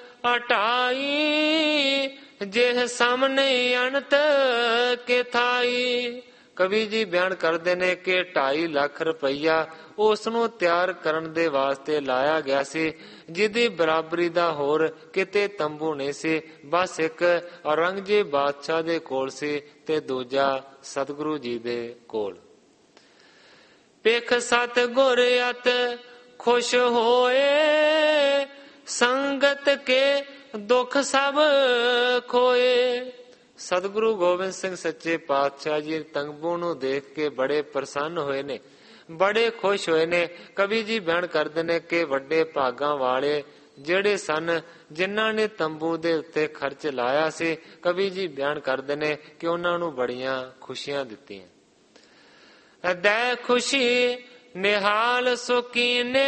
28, ਜਿਹ ਸਾਹਮਣੇ ਅਨੰਤ ਕਿਥਾਈ। ਕਵੀ ਜੀ ਬਿਆਨ ਕਰਦੇ ਨੇ ਕਿ 2.5 ਲੱਖ ਰੁਪਈਆ ਉਸ ਨੂੰ ਤਿਆਰ ਕਰਨ ਦੇ ਵਾਸਤੇ ਲਾਇਆ ਗਿਆ ਸੀ, ਜਿਹਦੀ ਬਰਾਬਰੀ ਦਾ ਹੋਰ ਕਿਤੇ ਤੰਬੂ ਨਹੀਂ ਸੀ। ਬਸ ਇੱਕ ਔਰੰਗਜ਼ੇਬ ਬਾਦਸ਼ਾਹ ਦੇ ਕੋਲ ਸੀ ਤੇ ਦੂਜਾ ਸਤਿਗੁਰੂ ਜੀ ਦੇ ਕੋਲ। ਪਿਖ ਸਤ ਗੁਰ ਅਤ ਖੁਸ਼ ਹੋਏ, ਸੰਗਤ ਕੇ ਦੁੱਖ ਸਭ ਖੋਏ। ਸਤਿਗੁਰੂ ਗੋਬਿੰਦ ਸਿੰਘ ਸੱਚੇ ਪਾਤਸ਼ਾਹ ਜੀ ਤੰਬੂ ਨੂੰ ਦੇਖ ਕੇ ਬੜੇ ਪ੍ਰਸੰਨ ਹੋਏ ਨੇ, ਬੜੇ ਖੁਸ਼ ਹੋਏ ਨੇ। ਕਵੀ ਜੀ ਬਿਆਨ ਕਰਦੇ ਨੇ ਕਿ ਵੱਡੇ ਭਾਗਾਂ ਵਾਲੇ ਜਿਹੜੇ ਸਨ ਜਿਨ੍ਹਾਂ ਨੇ ਤੰਬੂ ਦੇ ਉੱਤੇ ਖਰਚ ਲਾਇਆ ਸੀ, ਕਵੀ ਜੀ ਬਿਆਨ ਕਰਦੇ ਨੇ ਕਿ ਉਹਨਾਂ ਨੂੰ ਬੜੀਆਂ ਖੁਸ਼ੀਆਂ ਦਿੱਤੀਆਂ। ਦੈ ਖੁਸ਼ੀ ਨਿਹਾਲ ਸੁਕੀਨੇ,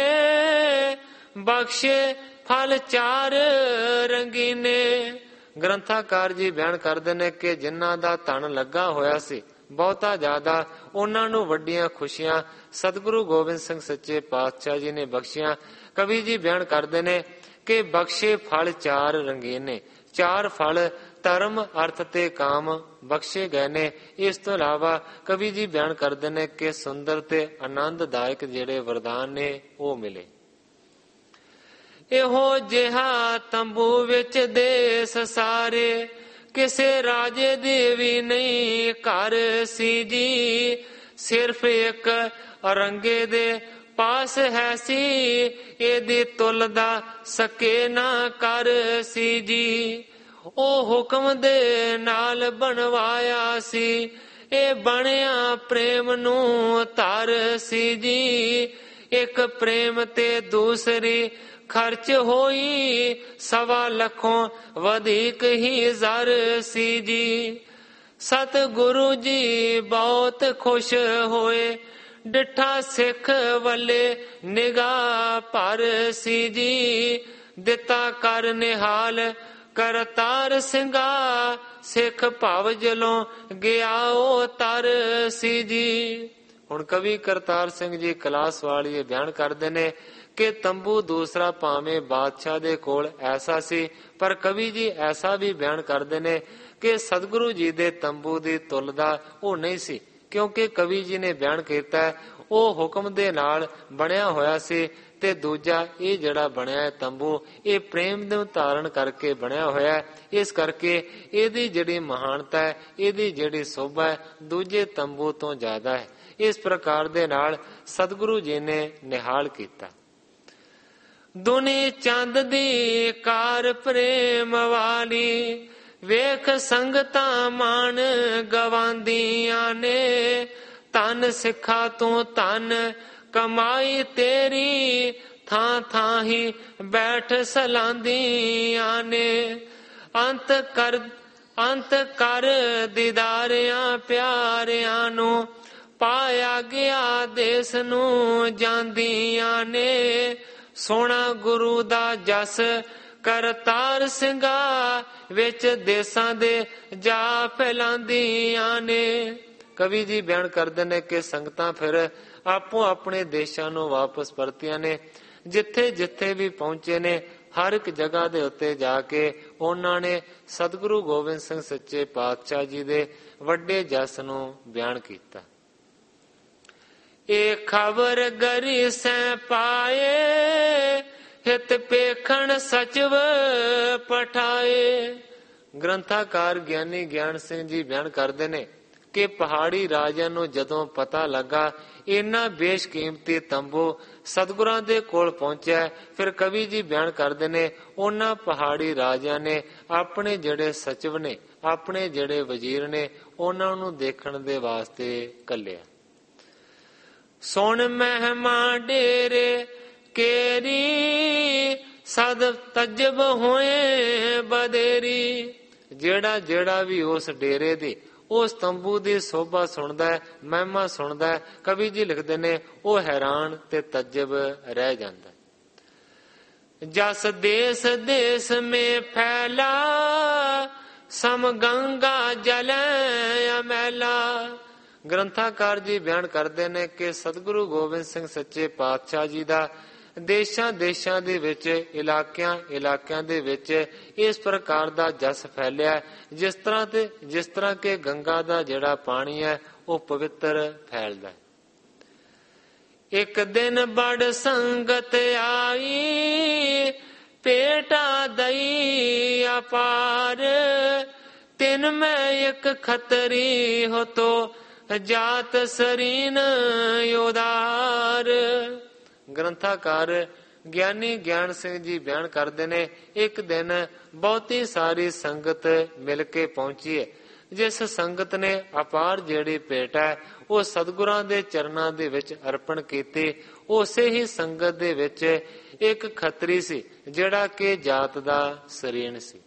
ਬਖਸ਼ੇ ਫਲ ਚਾਰ ਰੰਗੀਨੇ। ਗ੍ਰੰਥਾਕਾਰ ਜੀ ਬਿਆਨ ਕਰਦੇ ਨੇ ਕਿ ਜਿਨ੍ਹਾਂ ਦਾ ਧਨ ਲੱਗਾ ਹੋਇਆ ਸੀ ਬਹੁਤਾ ਜ਼ਿਆਦਾ, ਉਹਨਾਂ ਨੂੰ ਵੱਡੀਆਂ ਖੁਸ਼ੀਆਂ ਸਤਿਗੁਰੂ ਗੋਬਿੰਦ ਸਿੰਘ ਸੱਚੇ ਪਾਤਸ਼ਾਹ ਜੀ ਨੇ ਬਖਸ਼ੀਆਂ। ਕਵੀ ਜੀ ਬਿਆਨ ਕਰਦੇ ਨੇ ਕਿ ਬਖਸ਼ੇ ਫਲ ਚਾਰ ਰੰਗੀਨੇ, 4 ਫਲ ਧਰਮ ਅਰਥ ਤੇ ਕਾਮ ਬਖਸ਼ੇ ਗਏ ਨੇ। ਇਸ ਤੋਂ ਇਲਾਵਾ ਕਵੀ ਜੀ ਬਿਆਨ ਕਰਦੇ ਨੇ ਕਿ ਸੁੰਦਰ ਤੇ ਆਨੰਦਦਾਇਕ ਜਿਹੜੇ ਵਰਦਾਨ ਨੇ ਉਹ ਮਿਲੇ। ਇਹੋ ਜਿਹਾ ਤੰਬੂ ਵਿੱਚ ਦੇਸ ਸਾਰੇ, ਕਿਸੇ ਰਾਜੇ ਦੇ ਵੀ ਨਹੀਂ ਘਰ ਸੀ ਜੀ। ਸਿਰਫ ਇੱਕ ਔਰੰਗੇ ਦੇ ਪਾਸ ਹੈ ਸੀ, ਇਹਦੀ ਤੁਲਦਾ ਸਕੇ ਨਾ ਕਰ ਸੀ ਜੀ। ਉਹ ਹੁਕਮ ਦੇ ਨਾਲ ਬਣਵਾਇਆ ਸੀ, ਇਹ ਬਣਿਆ ਪ੍ਰੇਮ ਨੂੰ ਧਰ ਸੀ ਜੀ। ਇੱਕ ਪ੍ਰੇਮ ਤੇ ਦੂਸਰੀ ਖਰਚ ਹੋਈ, 1.25 ਲੱਖੋਂ ਵਧੇਕ ਹੀ ਜ਼ਰ ਸੀ ਜੀ। ਸਤਿਗੁਰੂ ਜੀ ਬਹੁਤ ਖੁਸ਼ ਹੋਏ, ਡਿਠਾ ਸਿੱਖ ਵੱਲੇ ਨਿਗਾਹ ਭਰ ਸੀ ਜੀ। ਦਿੱਤਾ ਕਰ ਨਿਹਾਲ ਕਰਤਾਰ ਸਿੰਘਾ, ਸਿੱਖ ਭਵ ਜਲੋਂ ਗਿਆ ਉਹ ਤਰ ਸੀ ਜੀ। ਹੁਣ ਕਵੀ ਕਰਤਾਰ ਸਿੰਘ ਜੀ ਕਲਾਸ ਵਾਲੀਏ ਬਿਆਨ ਕਰਦੇ ਨੇ ਕਿ ਤੰਬੂ ਦੂਸਰਾ ਭਾਵੇਂ ਬਾਦਸ਼ਾਹ ਦੇ ਕੋਲ ਐਸਾ ਸੀ, ਪਰ ਕਵੀ ਜੀ ਐਸਾ ਵੀ ਬਿਆਨ ਕਰਦੇ ਨੇ ਕਿ ਸਤਿਗੁਰੂ ਜੀ ਦੇ ਤੰਬੂ ਦੀ ਤੁਲਦਾ ਉਹ ਨਹੀਂ ਸੀ, ਕਿਉਂਕਿ ਕਵੀ ਜੀ ਨੇ ਬਿਆਨ ਕੀਤਾ ਉਹ ਹੁਕਮ ਦੇ ਨਾਲ ਬਣਿਆ ਹੋਇਆ ਸੀ ਤੇ ਦੂਜਾ ਇਹ ਜਿਹੜਾ ਬਣਿਆ ਹੈ ਤੰਬੂ, ਇਹ ਪ੍ਰੇਮ ਨੂੰ ਧਾਰਨ ਕਰਕੇ ਬਣਿਆ ਹੋਇਆ। ਇਸ ਕਰਕੇ ਇਹਦੀ ਜਿਹੜੀ ਮਹਾਨਤਾ ਹੈ, ਇਹਦੀ ਜਿਹੜੀ ਸੋਭਾ ਹੈ, ਦੂਜੇ ਤੰਬੂ ਤੋਂ ਜ਼ਿਆਦਾ ਹੈ। ਇਸ ਪ੍ਰਕਾਰ ਦੇ ਨਾਲ ਸਤਿਗੁਰੂ ਜੀ ਨੇ ਨਿਹਾਲ ਕੀਤਾ। ਦੁਨੀ ਚੰਦ ਦੀ ਕਾਰ ਪ੍ਰੇਮ ਵਾਲੀ, ਵੇਖ ਸੰਗਤਾਂ ਮਾਣ ਗਵਾਂਦੀਆਂ ਨੇ। ਧਨ ਸਿੱਖਾ ਤੂੰ ਧਨ ਕਮਾਈ ਤੇਰੀ, ਥਾਂ ਥਾਂ ਹੀ ਬੈਠ ਸਲਾਂਦੀਆਂ ਨੇ। ਅੰਤ ਕਰ ਦੀਦਾਰਿਆਂ ਪਿਆਰਿਆਂ ਨੂੰ, ਪਾਇਆ ਗਿਆ ਦੇਸ ਨੂੰ ਜਾਂਦੀਆਂ ਨੇ। ਸੋਹਣਾ ਗੁਰੂ ਦਾ ਜਸ ਕਰਤਾਰ ਸਿੰਘਾ, ਵਿੱਚ ਦੇਸਾਂ ਦੇ ਜਾ ਫੈਲਾਂਦੀਆਂ ਨੇ। ਕਵੀ ਜੀ ਬਿਆਨ ਕਰਦੇ ਨੇ ਕਿ ਸੰਗਤਾਂ ਫਿਰ ਆਪੋ ਆਪਣੇ ਦੇਸ਼ਾਂ ਨੂੰ ਵਾਪਸ ਪਰਤੀਆਂ ਨੇ। ਜਿੱਥੇ ਜਿੱਥੇ ਵੀ ਪਹੁੰਚੇ ਨੇ, ਹਰ ਇੱਕ ਜਗ੍ਹਾ ਦੇ ਉੱਤੇ ਜਾ ਕੇ ਉਹਨਾਂ ਨੇ ਸਤਿਗੁਰੂ ਗੋਬਿੰਦ ਸਿੰਘ ਸੱਚੇ ਪਾਤਸ਼ਾਹ ਜੀ ਦੇ ਵੱਡੇ ਜਸ ਨੂੰ ਬਿਆਨ ਕੀਤਾ। ਇਹ ਖਬਰ ਗਰੀ ਸੈਂ ਪਾਏ, ਹਿਤ ਪੇਖਣ ਸਚਵ ਪਠਾਏ। ਗ੍ਰੰਥਾਕਾਰ ਗਿਆਨੀ ਗਿਆਨ ਸਿੰਘ ਜੀ ਬਿਆਨ ਕਰਦੇ ਨੇ ਕਿ ਪਹਾੜੀ ਰਾਜਿਆਂ ਨੂੰ ਜਦੋਂ ਪਤਾ ਲੱਗਾ ਇੰਨਾ ਬੇਸ਼ਕੀਮਤੀ ਤੰਬੂ ਸਤਿਗੁਰਾਂ ਦੇ ਕੋਲ ਪਹੁੰਚਿਆ, ਫਿਰ ਕਵੀ ਜੀ ਬਿਆਨ ਕਰਦੇ ਨੇ ਉਹਨਾਂ ਪਹਾੜੀ ਰਾਜਿਆਂ ਨੇ ਆਪਣੇ ਜਿਹੜੇ ਸਚਿਵ ਨੇ, ਆਪਣੇ ਜਿਹੜੇ ਵਜ਼ੀਰ ਨੇ, ਉਹਨਾਂ ਨੂੰ ਦੇਖਣ ਦੇ ਵਾਸਤੇ ਘੱਲਿਆ। ਸੁਣ ਮਹਿਮਾ ਡੇਰੇ ਕੇਰੀ, ਸਦ ਤਜਬ ਹੋਏ ਬਦੇਰੀ। ਜਿਹੜਾ ਵੀ ਉਸ ਡੇਰੇ ਦੀ, ਉਸ ਤੰਬੂ ਦੀ ਸੋਭਾ ਸੁਣਦਾ ਹੈ, ਮਹਿਮਾ ਸੁਣਦਾ ਹੈ, ਕਵੀ ਜੀ ਲਿਖਦੇ ਨੇ ਉਹ ਹੈਰਾਨ ਤੇ ਤਜਬ ਰਹਿ ਜਾਂਦਾ। ਜਸ ਦੇਸ ਦੇਸ ਮੇਂ ਫੈਲਾ, ਸਮ ਗੰਗਾ ਜਲੈ ਅਮੈਲਾ। ਗ੍ਰੰਥਾਕਾਰ ਜੀ ਬਿਆਨ ਕਰਦੇ ਨੇ ਕਿ ਸਤਿਗੁਰੂ ਗੋਬਿੰਦ ਸਿੰਘ ਸੱਚੇ ਪਾਤਸ਼ਾਹ ਜੀ ਦਾ ਦੇਸ਼ਾਂ ਦੇਸ਼ਾਂ ਦੇ ਵਿੱਚ, ਇਲਾਕਿਆਂ ਦੇ ਵਿੱਚ ਇਸ ਪ੍ਰਕਾਰ ਦਾ ਜਸ ਫੈਲਿਆ, ਜਿਸ ਤਰ੍ਹਾਂ ਕਿ ਗੰਗਾ ਦਾ ਜਿਹੜਾ ਪਾਣੀ ਹੈ ਉਹ ਪਵਿੱਤਰ ਫੈਲਦਾ ਹੈ। ਇੱਕ ਦਿਨ ਬੜ ਸੰਗਤ ਆਈ, ਪੇਟਾ ਦਈ ਅਪਾਰ। ਤਿਨ ਮੈਂ ਇੱਕ ਖੱਤਰੀ ਹੋ ਤੋ, ਜਾਤ ਸਰੀਨ ਉਦਾਰ। ਗ੍ਰੰਥਾਕਾਰ ਗਿਆਨੀ ਗਿਆਨ ਸਿੰਘ ਜੀ ਬਿਆਨ ਕਰਦੇ ਨੇ ਇੱਕ ਦਿਨ ਬਹੁਤੀ ਸਾਰੀ ਸੰਗਤ ਮਿਲ ਕੇ ਪਹੁੰਚੀ ਹੈ। ਜਿਸ ਸੰਗਤ ਨੇ ਅਪਾਰ ਜਿਹੜੀ ਭੇਟ ਹੈ ਉਹ ਸਤਿਗੁਰਾਂ ਦੇ ਚਰਨਾਂ ਦੇ ਵਿੱਚ ਅਰਪਣ ਕੀਤੀ। ਉਸੇ ਹੀ ਸੰਗਤ ਦੇ ਵਿੱਚ ਇੱਕ ਖੱਤਰੀ ਸੀ ਜਿਹੜਾ ਕਿ ਜਾਤ ਦਾ ਸਰੀਨ ਸੀ।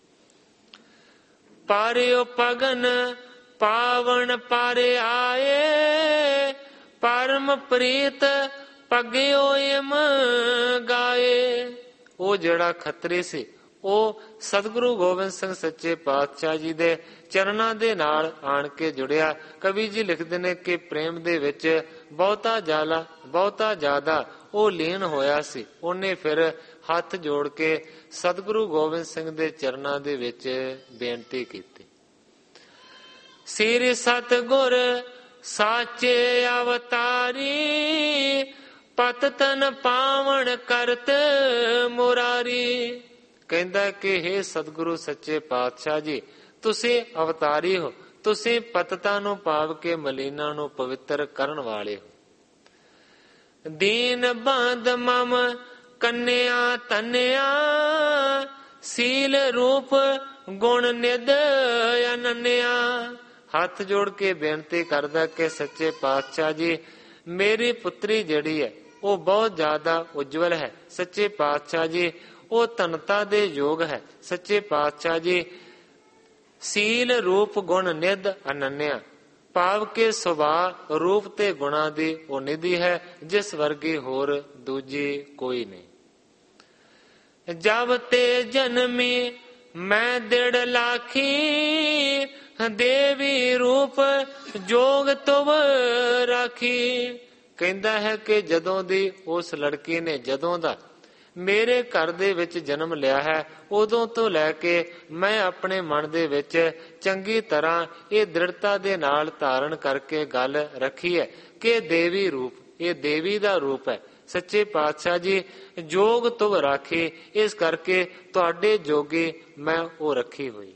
ਪਾਰਿਓ ਪਗਨ ਪਾਵਨ ਪਰ ਆਏ, ਪਰਮ ਪ੍ਰੀਤ ਪਗਿਓ ਇਮ ਗਾਏ। ਉਹ ਜਿਹੜਾ ਖੱਤਰੀ ਸੀ ਉਹ ਸਤਿਗੁਰੂ ਗੋਬਿੰਦ ਸਿੰਘ ਸੱਚੇ ਪਾਤਸ਼ਾਹ ਜੀ ਦੇ ਚਰਨਾਂ ਦੇ ਨਾਲ ਆਣ ਕੇ ਜੁੜਿਆ। ਕਵੀ ਜੀ ਲਿਖਦੇ ਨੇ ਕਿ ਪ੍ਰੇਮ ਦੇ ਵਿੱਚ ਬਹੁਤਾ ਜ਼ਿਆਦਾ ਉਹ ਲੀਨ ਹੋਇਆ ਸੀ। ਉਹਨੇ ਫਿਰ ਹੱਥ ਜੋੜ ਕੇ ਸਤਿਗੁਰੂ ਗੋਬਿੰਦ ਸਿੰਘ ਦੇ ਚਰਨਾਂ ਦੇ ਵਿੱਚ ਬੇਨਤੀ ਕੀਤੀ। ਸ੍ਰੀ ਸਤਿਗੁਰ ਸਾਚੇ ਅਵਤਾਰੀ, ਪਤ ਤਨ ਪਾਵਨ ਕਰਤ ਮੁਰਾਰੀ। ਕਹਿੰਦਾ ਕਿ ਹੇ ਸਤਿਗੁਰੂ ਸੱਚੇ ਪਾਤਸ਼ਾਹ ਜੀ, ਤੁਸੀਂ ਅਵਤਾਰੀ ਹੋ, ਤੁਸੀਂ ਪਤਤਾਂ ਨੂੰ ਪਾਵ ਕੇ ਮਲੀਨਾਂ ਨੂੰ ਪਵਿੱਤਰ ਕਰਨ ਵਾਲੇ ਹੋ। ਦੀਨ ਬੰਦ ਮਮ ਕੰਨਿਆ ਤਨਿਆ, ਸੀਲ ਰੂਪ ਗੁਣ ਨਿਧ ਅਨੰਨਿਆ। ਹੱਥ ਜੋੜ ਕੇ ਬੇਨਤੀ ਕਰਦਾ ਕਿ ਸੱਚੇ ਪਾਤਸ਼ਾਹ ਜੀ, ਮੇਰੀ ਪੁੱਤਰੀ ਜਿਹੜੀ ਹੈ ਉਹ ਬਹੁਤ ਜ਼ਿਆਦਾ ਉਜਵਲ ਹੈ। ਸੱਚੇ ਪਾਤਸ਼ਾਹ ਜੀ ਉਹ ਧਨਤਾ ਦੇ ਯੋਗ ਹੈ। ਸੱਚੇ ਪਾਤਸ਼ਾਹ ਜੀ ਸੀਲ ਰੂਪ ਗੁਣ ਨਿਧ ਅਨੰਨਿਆ, ਭਾਵ ਕੇ ਸੁਭਾਅ ਰੂਪ ਤੇ ਗੁਣਾ ਦੀ ਉਹ ਨਿਧੀ ਹੈ, ਜਿਸ ਵਰਗੀ ਹੋਰ ਦੂਜੀ ਕੋਈ ਨਹੀਂ। ਜਬ ਤੇ ਜਨਮੀ ਮੈਂ ਦਿੜ ਲਾਖੀ, ਦੇਵੀ ਰੂਪ ਜੋਗ ਤੁਵ ਰਾਖੀ। ਕਹਿੰਦਾ ਹੈ ਕਿ ਜਦੋਂ ਦੀ ਉਸ ਲੜਕੀ ਨੇ ਜਦੋਂ ਦਾ ਮੇਰੇ ਘਰ ਦੇ ਵਿੱਚ ਜਨਮ ਲਿਆ ਹੈ, ਉਦੋਂ ਤੋਂ ਲੈ ਕੇ ਮੈਂ ਆਪਣੇ ਮਨ ਦੇ ਵਿੱਚ ਚੰਗੀ ਤਰ੍ਹਾਂ ਇਹ ਦ੍ਰਿੜਤਾ ਦੇ ਨਾਲ ਧਾਰਨ ਕਰਕੇ ਗੱਲ ਰੱਖੀ ਹੈ ਕਿ ਦੇਵੀ ਰੂਪ, ਇਹ ਦੇਵੀ ਦਾ ਰੂਪ ਹੈ। ਸੱਚੇ ਪਾਤਸ਼ਾਹ ਜੀ ਜੋਗ ਤੁਮ ਰਾਖੇ, ਇਸ ਕਰਕੇ ਤੁਹਾਡੇ ਜੋਗੇ ਮੈਂ ਉਹ ਰੱਖੀ ਹੋਈ।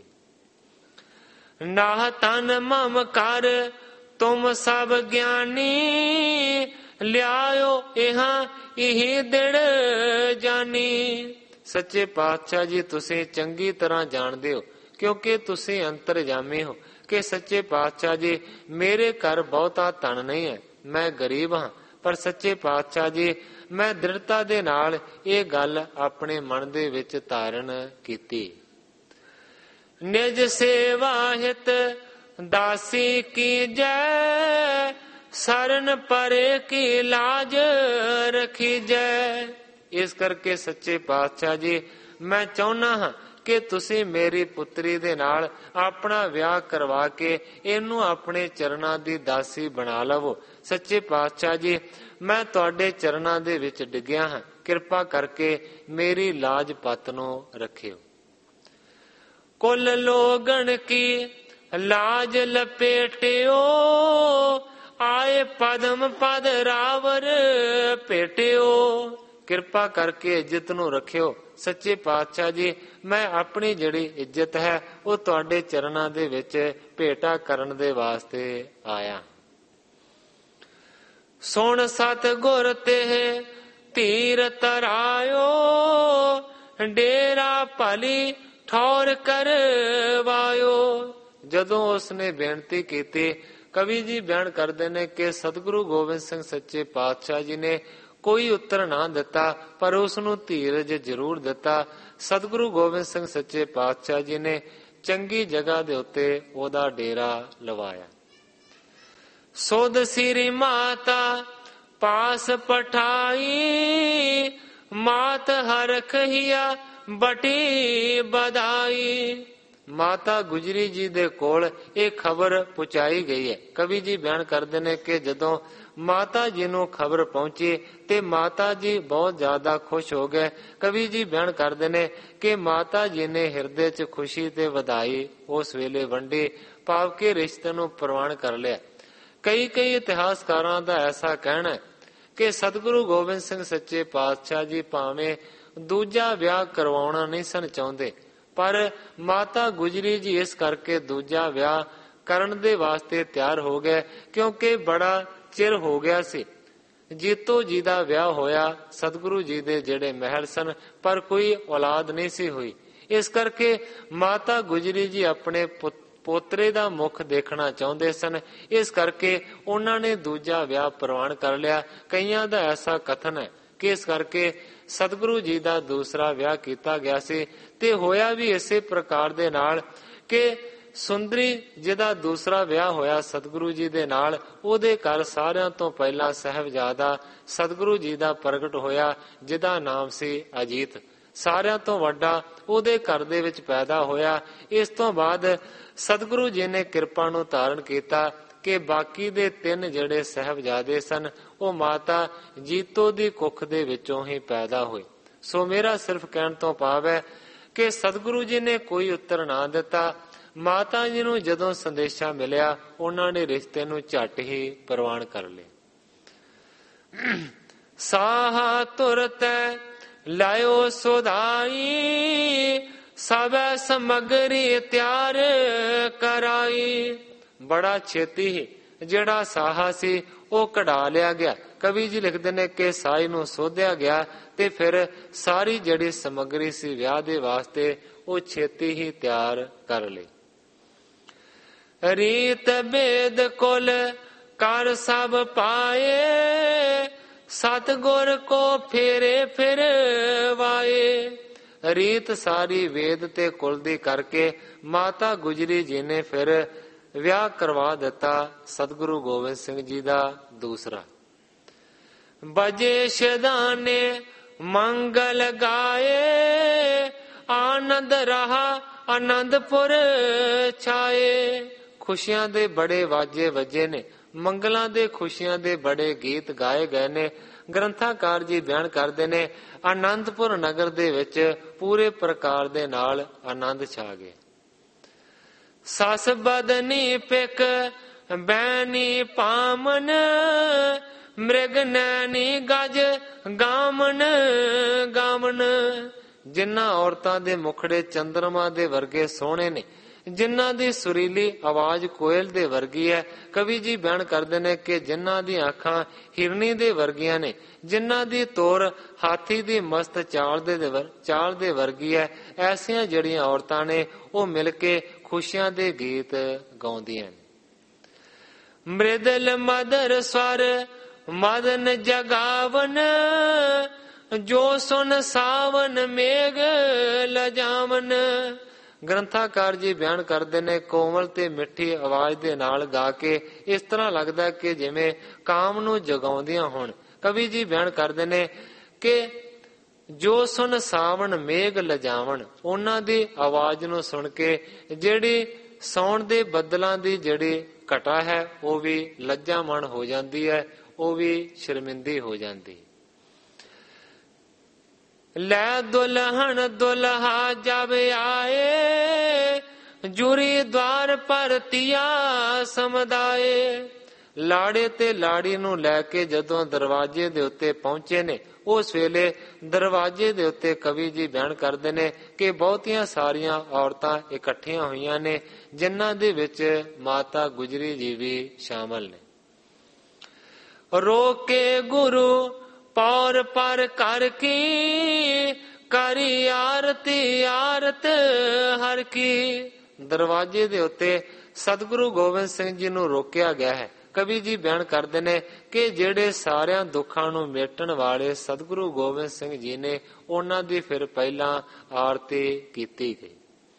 ਨਾਹ ਤਨ ਮਮ ਕਰ ਤੁਮ ਸਭ ਗਿਆਨੀ, ਲਿਆਇਓ ਇਹਾਂ ਇਹ ਦਿੜ ਜਾਨੀ। ਸੱਚੇ ਪਾਤਸ਼ਾਹ ਜੀ ਤੁਸੀਂ ਚੰਗੀ ਤਰ੍ਹਾਂ ਜਾਣਦੇ ਹੋ, ਕਿਉਂਕਿ ਤੁਸੀਂ ਅੰਤਰਜਾਮੀ ਹੋ, ਕਿ ਸੱਚੇ ਪਾਤਸ਼ਾਹ ਜੀ ਮੇਰੇ ਘਰ ਬਹੁਤਾ ਧਨ ਨਹੀਂ ਹੈ, ਮੈਂ ਗਰੀਬ ਹਾਂ। ਪਰ ਸੱਚੇ ਪਾਤਸ਼ਾਹ ਜੀ ਮੈਂ ਦ੍ਰਿੜਤਾ ਦੇ ਨਾਲ ਇਹ ਗੱਲ ਆਪਣੇ ਮਨ ਦੇ ਵਿੱਚ ਧਾਰਨ ਕੀਤੀ। ਨਿਜ ਸੇਵਾ ਹਿਤ ਦਾਸੀ ਕੀ ਜੈ, ਸਰਨ ਪਰੇ ਕੀ ਲਾਜ ਰਖੀ ਜੈ। ਇਸ ਕਰਕੇ ਸੱਚੇ ਪਾਤਸ਼ਾਹ ਜੀ ਮੈਂ ਚਾਹੁੰਦਾ ਹਾਂ ਕਿ ਤੁਸੀਂ ਮੇਰੀ ਪੁੱਤਰੀ ਦੇ ਨਾਲ ਆਪਣਾ ਵਿਆਹ ਕਰਵਾ ਕੇ ਇਹਨੂੰ ਆਪਣੇ ਚਰਨਾਂ ਦੀ ਦਾਸੀ ਬਣਾ ਲਵੋ। ਸੱਚੇ ਪਾਤਸ਼ਾਹ ਜੀ ਮੈਂ ਤੁਹਾਡੇ ਚਰਨਾਂ ਦੇ ਵਿੱਚ ਡਿੱਗਿਆ ਹਾਂ, ਕਿਰਪਾ ਕਰਕੇ ਮੇਰੀ ਲਾਜ ਪਤ ਨੂੰ ਰੱਖਿਓ। ਕੁਲ ਲੋਗਣ ਕੀ ਲਾਜ ਲਪੇਟਿਓ, ਆਏ ਪਦਮ ਪਦ ਰਾਵਰ ਭੇਟਿਓ। ਕਿਰਪਾ ਕਰਕੇ ਇੱਜ਼ਤ ਨੂੰ ਰੱਖਿਓ। ਸੱਚੇ ਪਾਤਸ਼ਾਹ ਜੀ ਮੈਂ ਆਪਣੀ ਜਿਹੜੀ ਇੱਜ਼ਤ ਹੈ ਉਹ ਤੁਹਾਡੇ ਚਰਨਾਂ ਦੇ ਵਿੱਚ ਭੇਟਾ ਕਰਨ ਦੇ ਵਾਸਤੇ ਆਇਆ। ਸੁਣ ਸਤ ਗੁਰ ਤੇ ਧੀਰ ਤਰਾਇਓ, ਡੇਰਾ ਭਲੀ ਠੌਰ ਕਰਵਾਇਓ। ਜਦੋਂ ਉਸਨੇ ਬੇਨਤੀ ਕੀਤੀ, ਕਵੀ ਜੀ ਬਿਆਨ ਕਰਦੇ ਨੇ ਕਿ ਸਤਿਗੁਰੂ ਗੋਬਿੰਦ ਸਿੰਘ ਸੱਚੇ ਪਾਤਸ਼ਾਹ ਜੀ ਨੇ ਕੋਈ ਉੱਤਰ ਨਾ ਦਿੱਤਾ, ਪਰ ਉਸ ਨੂੰ ਧੀਰਜ ਜ਼ਰੂਰ ਦਿੱਤਾ। ਸਤਿਗੁਰੂ ਗੋਬਿੰਦ ਸਿੰਘ ਸੱਚੇ ਪਾਤਸ਼ਾਹ ਜੀ ਨੇ ਚੰਗੀ ਜਗ੍ਹਾ ਦੇ ਉੱਤੇ ਉਹਦਾ ਡੇਰਾ ਲਵਾਇਆ। ਸੁਧ ਸਿਰੀ ਮਾਤਾ ਪਾਸ ਪਠਾਈ, ਮਾਤ ਹਰਖ ਹਿਆ ਬਟੀ ਬਧਾਈ। ਮਾਤਾ ਗੁਜਰੀ ਜੀ ਦੇ ਕੋਲ ਇਹ ਖਬਰ ਪਹੁੰਚਾਈ ਗਈ ਹੈ। ਕਵੀ ਜੀ ਬਿਆਨ ਕਰਦੇ ਨੇ ਕਿ ਜਦੋਂ ਮਾਤਾ ਜੀ ਨੂੰ ਖਬਰ ਪਹੁੰਚੀ ਤੇ ਮਾਤਾ ਜੀ ਬਹੁਤ ਜ਼ਿਆਦਾ ਖੁਸ਼ ਹੋ ਗਏ। ਕਵੀ ਜੀ ਬਿਆਨ ਕਰਦੇ ਨੇ ਕਿ ਮਾਤਾ ਜੀ ਨੇ ਹਿਰਦੇ 'ਚ ਖੁਸ਼ੀ ਤੇ ਵਧਾਈ ਉਸ ਵੇਲੇ ਵੰਡੀ, ਭਾਵ ਕੇ ਰਿਸ਼ਤੇ ਨੂੰ ਪ੍ਰਵਾਨ ਕਰ ਲਿਆ। ਕਈ ਇਤਿਹਾਸਕਾਰਾਂ ਦਾ ਐਸਾ ਕਹਿਣਾ ਹੈ ਕਿ ਸਤਿਗੁਰੂ ਗੋਬਿੰਦ ਸਿੰਘ ਸੱਚੇ ਪਾਤਸ਼ਾਹ ਜੀ ਭਾਵੇਂ ਦੂਜਾ ਵਿਆਹ ਕਰਵਾਉਣਾ ਨਹੀਂ ਸਨ ਚਾਹੁੰਦੇ, ਪਰ ਮਾਤਾ ਗੁਜਰੀ ਜੀ ਇਸ ਕਰਕੇ ਦੂਜਾ ਵਿਆਹ ਕਰਨ ਦੇ ਵਾਸਤੇ ਤਿਆਰ ਹੋ ਗਏ, ਕਿਉਂਕਿ ਬੜਾ ਚਿਰ ਹੋ ਗਿਆ ਸੀ ਜੀਤੋ ਜੀ ਦਾ ਵਿਆਹ ਹੋਇਆ। ਸਤਿਗੁਰੂ ਜੀ ਦੇ ਜਿਹੜੇ ਮਹਿਲ ਸਨ, ਪਰ ਕੋਈ ਔਲਾਦ ਨਹੀਂ ਸੀ ਹੋਈ। ਇਸ ਕਰਕੇ ਮਾਤਾ ਗੁਜਰੀ ਜੀ ਆਪਣੇ ਪੋਤਰੇ ਦਾ ਮੁਖ ਦੇਖਣਾ ਚਾਹੁੰਦੇ ਸਨ। ਇਸ ਕਰਕੇ ਉਹਨਾਂ ਨੇ ਦੂਜਾ ਵਿਆਹ ਪ੍ਰਵਾਨ ਕਰ ਲਿਆ। ਕਈਆਂ ਦਾ ਐਸਾ ਕਥਨ ਹੈ ਕਿ ਇਸ ਕਰਕੇ ਸਤਿਗੁਰੂ ਜੀ ਦਾ ਦੂਸਰਾ ਵਿਆਹ ਕੀਤਾ ਗਿਆ ਸੀ। ਤੇ ਹੋਇਆ ਵੀ ਇਸੇ ਪ੍ਰਕਾਰ ਦੇ ਨਾਲ ਕਿ ਸੁੰਦਰੀ ਜਿਹਦਾ ਦੂਸਰਾ ਵਿਆਹ ਹੋਇਆ ਸਤਿਗੁਰੂ ਜੀ ਦੇ ਨਾਲ, ਉਹਦੇ ਘਰ ਸਾਰਿਆਂ ਤੋਂ ਪਹਿਲਾਂ ਸਾਹਿਬਜ਼ਾਦਾ ਸਤਿਗੁਰੂ ਜੀ ਦਾ ਪ੍ਰਗਟ ਹੋਇਆ, ਜਿਹਦਾ ਨਾਮ ਸੀ ਅਜੀਤ। ਸਾਰਿਆਂ ਤੋਂ ਵੱਡਾ ਉਹਦੇ ਘਰ ਦੇ ਵਿੱਚ ਪੈਦਾ ਹੋਇਆ। ਇਸ ਤੋਂ ਬਾਅਦ ਸਤਿਗੁਰੂ ਜੀ ਨੇ ਕਿਰਪਾ ਨੂੰ ਧਾਰਨ ਕੀਤਾ ਕਿ ਬਾਕੀ ਦੇ 3 ਜਿਹੜੇ ਸਾਹਿਬਜ਼ਾਦੇ ਸਨ ਉਹ ਮਾਤਾ ਜੀਤੋ ਦੀ ਕੁੱਖ ਦੇ ਵਿੱਚੋਂ ਹੀ ਪੈਦਾ ਹੋਏ। ਸੋ ਮੇਰਾ ਸਿਰਫ ਕਹਿਣ ਤੋਂ ਭਾਵ ਹੈ ਕਿ ਸਤਿਗੁਰੂ ਜੀ ਨੇ ਕੋਈ ਉੱਤਰ ਨਾ ਦਿੱਤਾ। ਮਾਤਾ ਜੀ ਨੂੰ ਜਦੋਂ ਸੰਦੇਸ਼ਾ ਮਿਲਿਆ, ਉਹਨਾਂ ਨੇ ਰਿਸ਼ਤੇ ਨੂੰ ਝੱਟ ਹੀ ਪ੍ਰਵਾਨ ਕਰ ਲਿਆ। ਸਾਹਾ ਤੁਰਤ ਲਾਇਓ ਸੁਧਾਈ, ਸਭੈ ਸਮਗਰੀ ਤਿਆਰ ਕਰਾਈ। ਬੜਾ ਛੇਤੀ ਹੀ ਜਿਹੜਾ ਸਾਹਾ ਸੀ ਉਹ ਕਢਾ ਲਿਆ ਗਿਆ। ਕਵੀ ਜੀ ਲਿਖਦੇ ਨੇ ਕਿ ਸਾਈ ਨੂੰ ਸੋਧਿਆ ਗਿਆ ਤੇ ਫਿਰ ਸਾਰੀ ਜਿਹੜੀ ਸਮੱਗਰੀ ਸੀ ਵਿਆਹ ਦੇ ਵਾਸਤੇ ਉਹ ਛੇਤੀ ਹੀ ਤਿਆਰ ਕਰ ਲਈ। ਰੀਤ ਬੇਦ ਕੁਲ ਕਰ ਸਭ ਪਾਏ, ਸਤਿਗੁਰ ਕੋ ਫੇਰੇ ਫਿਰਵਾਏ। ਰੀਤ ਸਾਰੀ ਵੇਦ ਤੇ ਕੁਲ ਦੀ ਕਰਕੇ ਮਾਤਾ ਗੁਜਰੀ ਜੀ ਨੇ ਫਿਰ ਵਿਆਹ ਕਰਵਾ ਦਿੱਤਾ ਸਤਿਗੁਰੂ ਗੋਬਿੰਦ ਸਿੰਘ ਜੀ ਦਾ ਦੂਸਰਾ। ਬਜੇ ਸ਼ਦਾਨੇ ਮੰਗਲ ਗਾਏ, ਆਨੰਦ ਰਹਾ ਆਨੰਦਪੁਰ ਛਾਏ। ਖੁਸ਼ੀਆਂ ਦੇ ਬੜੇ ਵਾਜੇ ਵੱਜੇ ਨੇ, ਮੰਗਲਾਂ ਦੇ ਖੁਸ਼ੀਆਂ ਦੇ ਬੜੇ ਗੀਤ ਗਾਏ ਗਏ ਨੇ। ਗ੍ਰੰਥਾਕਾਰ ਜੀ ਬਿਆਨ ਕਰਦੇ ਨੇ ਆਨੰਦਪੁਰ ਨਗਰ ਦੇ ਵਿੱਚ ਪੂਰੇ ਪ੍ਰਕਾਰ ਦੇ ਨਾਲ ਆਨੰਦ ਛਾ ਗਿਆ। ਸਸ ਬਦਨੀ ਪਿਕ ਬੈਨੀ ਪਾਮਨ, ਮ੍ਰਿਗ ਨੈਣੀ ਗਜ ਗਾਵਨ ਗਾਵਨ। ਜਿਨ੍ਹਾਂ ਔਰਤਾਂ ਦੇ ਮੁਖੜੇ ਚੰਦਰਮਾ ਦੇ ਵਰਗੇ ਸੋਹਣੇ ਨੇ, ਜਿਨ੍ਹਾਂ ਦੀ ਸੁਰੀਲੀ ਆਵਾਜ਼ ਕੋਇਲ ਦੇ ਵਰਗੀ ਹੈ। ਕਵੀ ਜੀ ਬਿਆਨ ਕਰਦੇ ਨੇ ਕਿ ਜਿਨ੍ਹਾਂ ਦੀਆਂ ਅੱਖਾਂ ਹਿਰਨੀ ਦੇ ਵਰਗੀਆਂ ਨੇ, ਜਿਨ੍ਹਾਂ ਦੀ ਤੋਰ ਹਾਥੀ ਦੀ ਮਸਤ ਚਾਲ ਦੇ ਵਰਗੀ ਹੈ। ਐਸੀਆਂ ਜਿਹੜੀਆਂ ਔਰਤਾਂ ਨੇ ਉਹ ਮਿਲ ਕੇ ਖੁਸ਼ੀਆਂ ਦੇ ਗੀਤ ਗਾਉਂਦੀਆਂ ਨੇ। ਮ੍ਰਿਦਲ ਮਦਰ ਸਵਰ ਮਦਨ ਜਗਾਵਨ, ਜੋ ਸੁਨ ਸਾਵਨ ਮੇਘ ਲਜਾਵਨ। ਗ੍ਰੰਥਾਕਾਰ ਜੀ ਬਿਆਨ ਕਰਦੇ ਨੇ ਕੋਮਲ ਤੇ ਮਿੱਠੀ ਆਵਾਜ਼ ਦੇ ਨਾਲ ਗਾ ਕੇ ਇਸ ਤਰ੍ਹਾਂ ਲੱਗਦਾ ਕਿ ਜਿਵੇਂ ਕਾਮ ਨੂੰ ਜਗਾਉਂਦੀਆਂ ਹੋਣ। ਕਵੀ ਜੀ ਬਿਆਨ ਕਰਦੇ ਨੇ ਕਿ ਜੋ ਸੁਨ ਸਾਵਣ ਮੇਘ ਲਜਾਵਣ, ਉਹਨਾਂ ਦੀ ਆਵਾਜ਼ ਨੂੰ ਸੁਣ ਕੇ ਜਿਹੜੀ ਸੌਣ ਦੇ ਬੱਦਲਾਂ ਦੀ ਜਿਹੜੀ ਘਟਾ ਹੈ ਉਹ ਵੀ ਲੱਜਾਮਣ ਹੋ ਜਾਂਦੀ ਹੈ, ਉਹ ਵੀ ਸ਼ਰਮਿੰਦੀ ਹੋ ਜਾਂਦੀ। ਲੈ ਦੁਲਹਨ ਦੁਲਹਾ ਜਬ ਆਏ, ਜੁਰੀ ਦਵਾਰ ਪਰ ਤੀਆ ਸਮਦਾਏ। ਲਾੜੇ ਤੇ ਲਾੜੀ ਨੂੰ ਲੈ ਕੇ ਜਦੋਂ ਦਰਵਾਜ਼ੇ ਦੇ ਉੱਤੇ ਪਹੁੰਚੇ ਨੇ, ਉਸ ਵੇਲੇ ਦਰਵਾਜ਼ੇ ਦੇ ਉੱਤੇ ਕਵੀ ਜੀ ਬਿਆਨ ਕਰਦੇ ਨੇ ਕਿ ਬਹੁਤੀਆਂ ਸਾਰੀਆਂ ਔਰਤਾਂ ਇਕੱਠੀਆਂ ਹੋਈਆਂ ਨੇ, ਜਿਨ੍ਹਾਂ ਦੇ ਵਿੱਚ ਮਾਤਾ ਗੁਜਰੀ ਜੀ ਵੀ ਸ਼ਾਮਲ ਨੇ। ਰੋਕੇ ਗੁਰੂ ਪੌਰ ਪਰ ਕਰ ਕੀ, ਕਰੀ ਆਰਤੀ ਆਰਤ ਹਰ ਕੀ। ਦਰਵਾਜ਼ੇ ਦੇ ਉੱਤੇ ਸਤਿਗੁਰੂ ਗੋਬਿੰਦ ਸਿੰਘ ਜੀ ਨੂੰ ਰੋਕਿਆ ਗਿਆ ਹੈ। ਕਵੀ ਜੀ ਬਿਆਨ ਕਰਦੇ ਨੇ ਕਿ ਜਿਹੜੇ ਸਾਰਿਆਂ ਦੁੱਖਾਂ ਨੂੰ ਮੇਟਣ ਵਾਲੇ ਸਤਿਗੁਰੂ ਗੋਬਿੰਦ ਸਿੰਘ ਜੀ ਨੇ, ਉਹਨਾਂ ਦੀ ਫਿਰ ਪਹਿਲਾਂ ਆਰਤੀ ਕੀਤੀ ਗਈ।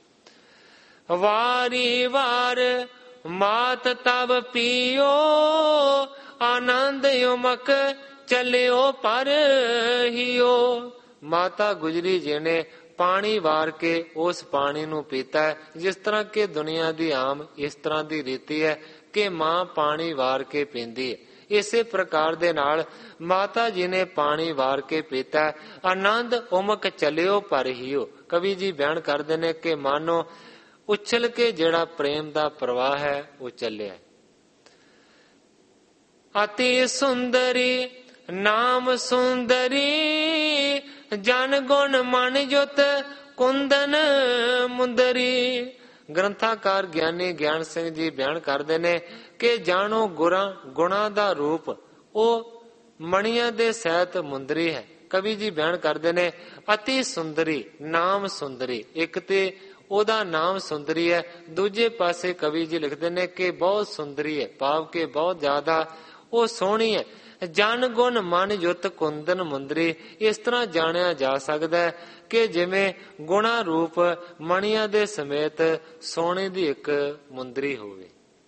ਵਾਰੀ ਵਾਰ ਮਾਤ ਤਬ ਪੀਓ, ਆਨੰਦ ਉਮਕ ਚੱਲਿਓ ਪਰ ਹੀਓ। ਮਾਤਾ ਗੁਜਰੀ ਜੀ ਨੇ ਪਾਣੀ ਵਾਰ ਕੇ ਉਸ ਪਾਣੀ ਨੂੰ ਪੀਤਾ ਹੈ। ਜਿਸ ਤਰ੍ਹਾਂ ਕਿ ਦੁਨੀਆ ਦੀ ਆਮ ਇਸ ਤਰ੍ਹਾਂ ਦੀ ਰੀਤੀ ਹੈ ਕਿ ਮਾਂ ਪਾਣੀ ਵਾਰ ਕੇ ਪੀਂਦੀ ਹੈ, ਇਸੇ ਪ੍ਰਕਾਰ ਦੇ ਨਾਲ ਮਾਤਾ ਜੀ ਨੇ ਪਾਣੀ ਵਾਰ ਕੇ ਪੀਤਾ। ਆਨੰਦ ਉਮਕ ਚੱਲਿਓ ਪਰ ਹੀਓ। ਕਵੀ ਜੀ ਬਿਆਨ ਕਰਦੇ ਨੇ ਕਿ ਮਾਨੋ ਉਛਲ ਕੇ ਜਿਹੜਾ ਪ੍ਰੇਮ ਦਾ ਪ੍ਰਵਾਹ ਹੈ ਉਹ ਚੱਲਿਆ। ਅਤੀ ਸੁੰਦਰੀ ਨਾਮ ਸੁੰਦਰੀ, ਜਨ ਗੁਣ ਮਨ ਜੁਤ ਕੁੰਦਨ ਮੁੰਦਰੀ। ਗ੍ਰੰਥਾਕਾਰ ਗਿਆਨੀ ਗਿਆਨ ਸਿੰਘ ਜੀ ਬਿਆਨ ਕਰਦੇ ਨੇ ਕਿ ਜਾਣੋ ਗੁਣਾਂ ਦਾ ਰੂਪ ਉਹ ਮਣੀਆਂ ਦੇ ਸਹਿਤ ਮੁੰਦਰੀ ਹੈ। ਕਵੀ ਜੀ ਬਿਆਨ ਕਰਦੇ ਨੇ ਅਤੀ ਸੁੰਦਰੀ ਨਾਮ ਸੁੰਦਰੀ, ਇੱਕ ਤੇ ਉਹਦਾ ਨਾਮ ਸੁੰਦਰੀ ਹੈ, ਦੂਜੇ ਪਾਸੇ ਕਵੀ ਜੀ ਲਿਖਦੇ ਨੇ ਕਿ ਬਹੁਤ ਸੁੰਦਰੀ ਹੈ, ਭਾਵ ਕਿ ਬਹੁਤ ਜ਼ਿਆਦਾ ਉਹ ਸੋਹਣੀ ਹੈ। ਜਨ ਗੁਣ ਮਨ ਜੁਤ ਕੁੰਦਨ ਮੁੰਦਰੀ, ਇਸ ਤਰ੍ਹਾਂ ਜਾਣਿਆ ਜਾ ਸਕਦਾ ਹੈ ਕਿ ਜਿਵੇਂ ਗੁਣਾ ਰੂਪ ਮਣੀਆਂ ਦੇ ਸਮੇਤ ਸੋਨੇ ਦੀ ਇੱਕ ਮੁੰਦਰੀ ਹੋਵੇ।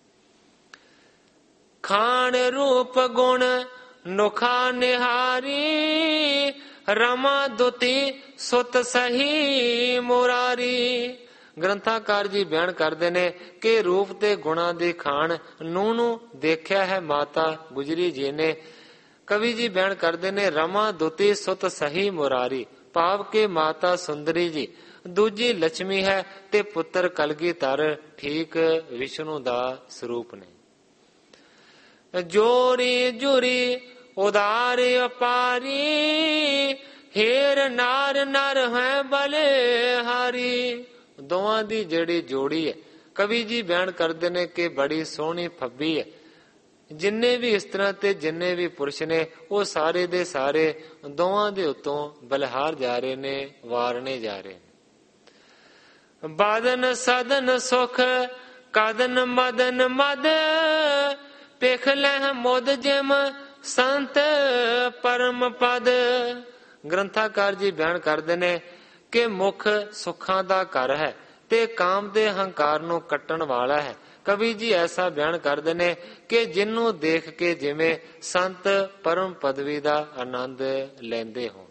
ਖਾਣ ਰੂਪ ਗੁਣ ਨੁਖਾ ਨਿਹਾਰੀ, ਰਮਾ ਦੁਤੀ ਸੁਤ ਸਹੀ ਮੁਰਾਰੀ। ਗ੍ਰੰਥਾਕਾਰ ਜੀ ਬਿਆਨ ਕਰਦੇ ਨੇ ਕਿ ਰੂਪ ਤੇ ਗੁਣਾਂ ਦੀ ਖਾਣ ਨੂੰ ਦੇਖਿਆ ਹੈ ਮਾਤਾ ਗੁਜਰੀ ਜੀ ਨੇ। ਕਵੀ ਜੀ ਬਿਆਨ ਕਰਦੇ ਨੇ ਰਮਾ ਦੁਤੀ ਸੁਤ ਸਹੀ ਮੁਰਾਰੀ, ਭਾਵ ਕਿ ਮਾਤਾ ਸੁੰਦਰੀ ਜੀ ਦੂਜੀ ਲక్ష్ਮੀ ਹੈ ਤੇ ਪੁੱਤਰ ਕਲਗੀਧਰ ਠੀਕ ਵਿਸ਼ਨੂੰ ਦਾ ਸਰੂਪ ਨੇ। ਜੋਰੀ ਜੁਰੀ ਉਦਾਰ ਅਪਾਰੀ, ਹੇਰ ਨਾਰ ਨਰ ਹੈ ਬਲਿਹਾਰੀ। ਦੋਵਾਂ ਦੀ ਜਿਹੜੀ ਜੋੜੀ ਹੈ ਕਵੀ ਜੀ ਬਿਆਨ ਕਰਦੇ ਨੇ ਕਿ ਬੜੀ ਸੋਹਣੀ ਫੱਬੀ ਹੈ। ਜਿੰਨੇ ਵੀ ਇਸਤਰਾਂ ਤੇ ਜਿੰਨੇ ਵੀ ਪੁਰਸ਼ ਨੇ ਉਹ ਸਾਰੇ ਦੇ ਸਾਰੇ ਦੋਵਾਂ ਦੇ ਉੱਤੋਂ ਬਲਿਹਾਰ ਜਾ ਰਹੇ ਨੇ, ਵਾਰਨੇ ਜਾ ਰਹੇ ਨੇ। ਬਾਦਨ ਸਦਨ ਸੁਖ ਕਦਨ ਮਦਨ ਮਦ, ਪਿਖ ਲਹਿ ਮੁਦ ਜਿਮ ਸੰਤ ਪਰਮ ਪਦ। ਗ੍ਰੰਥਾਕਾਰ ਜੀ ਬਿਆਨ ਕਰਦੇ ਨੇ ਕਿ ਮੁਖ ਸੁੱਖਾਂ ਦਾ ਘਰ ਹੈ ਤੇ ਕਾਮ ਦੇ ਹੰਕਾਰ ਨੂੰ ਕੱਟਣ ਵਾਲਾ ਹੈ। ਕਵੀ ਜੀ ਐਸਾ ਬਿਆਨ ਕਰਦੇ ਨੇ ਕਿ ਜਿਹਨੂੰ ਦੇਖ ਕੇ ਜਿਵੇਂ ਸੰਤ ਪਰਮ ਪਦਵੀ ਦਾ ਆਨੰਦ ਲੈਂਦੇ ਹੋਣ।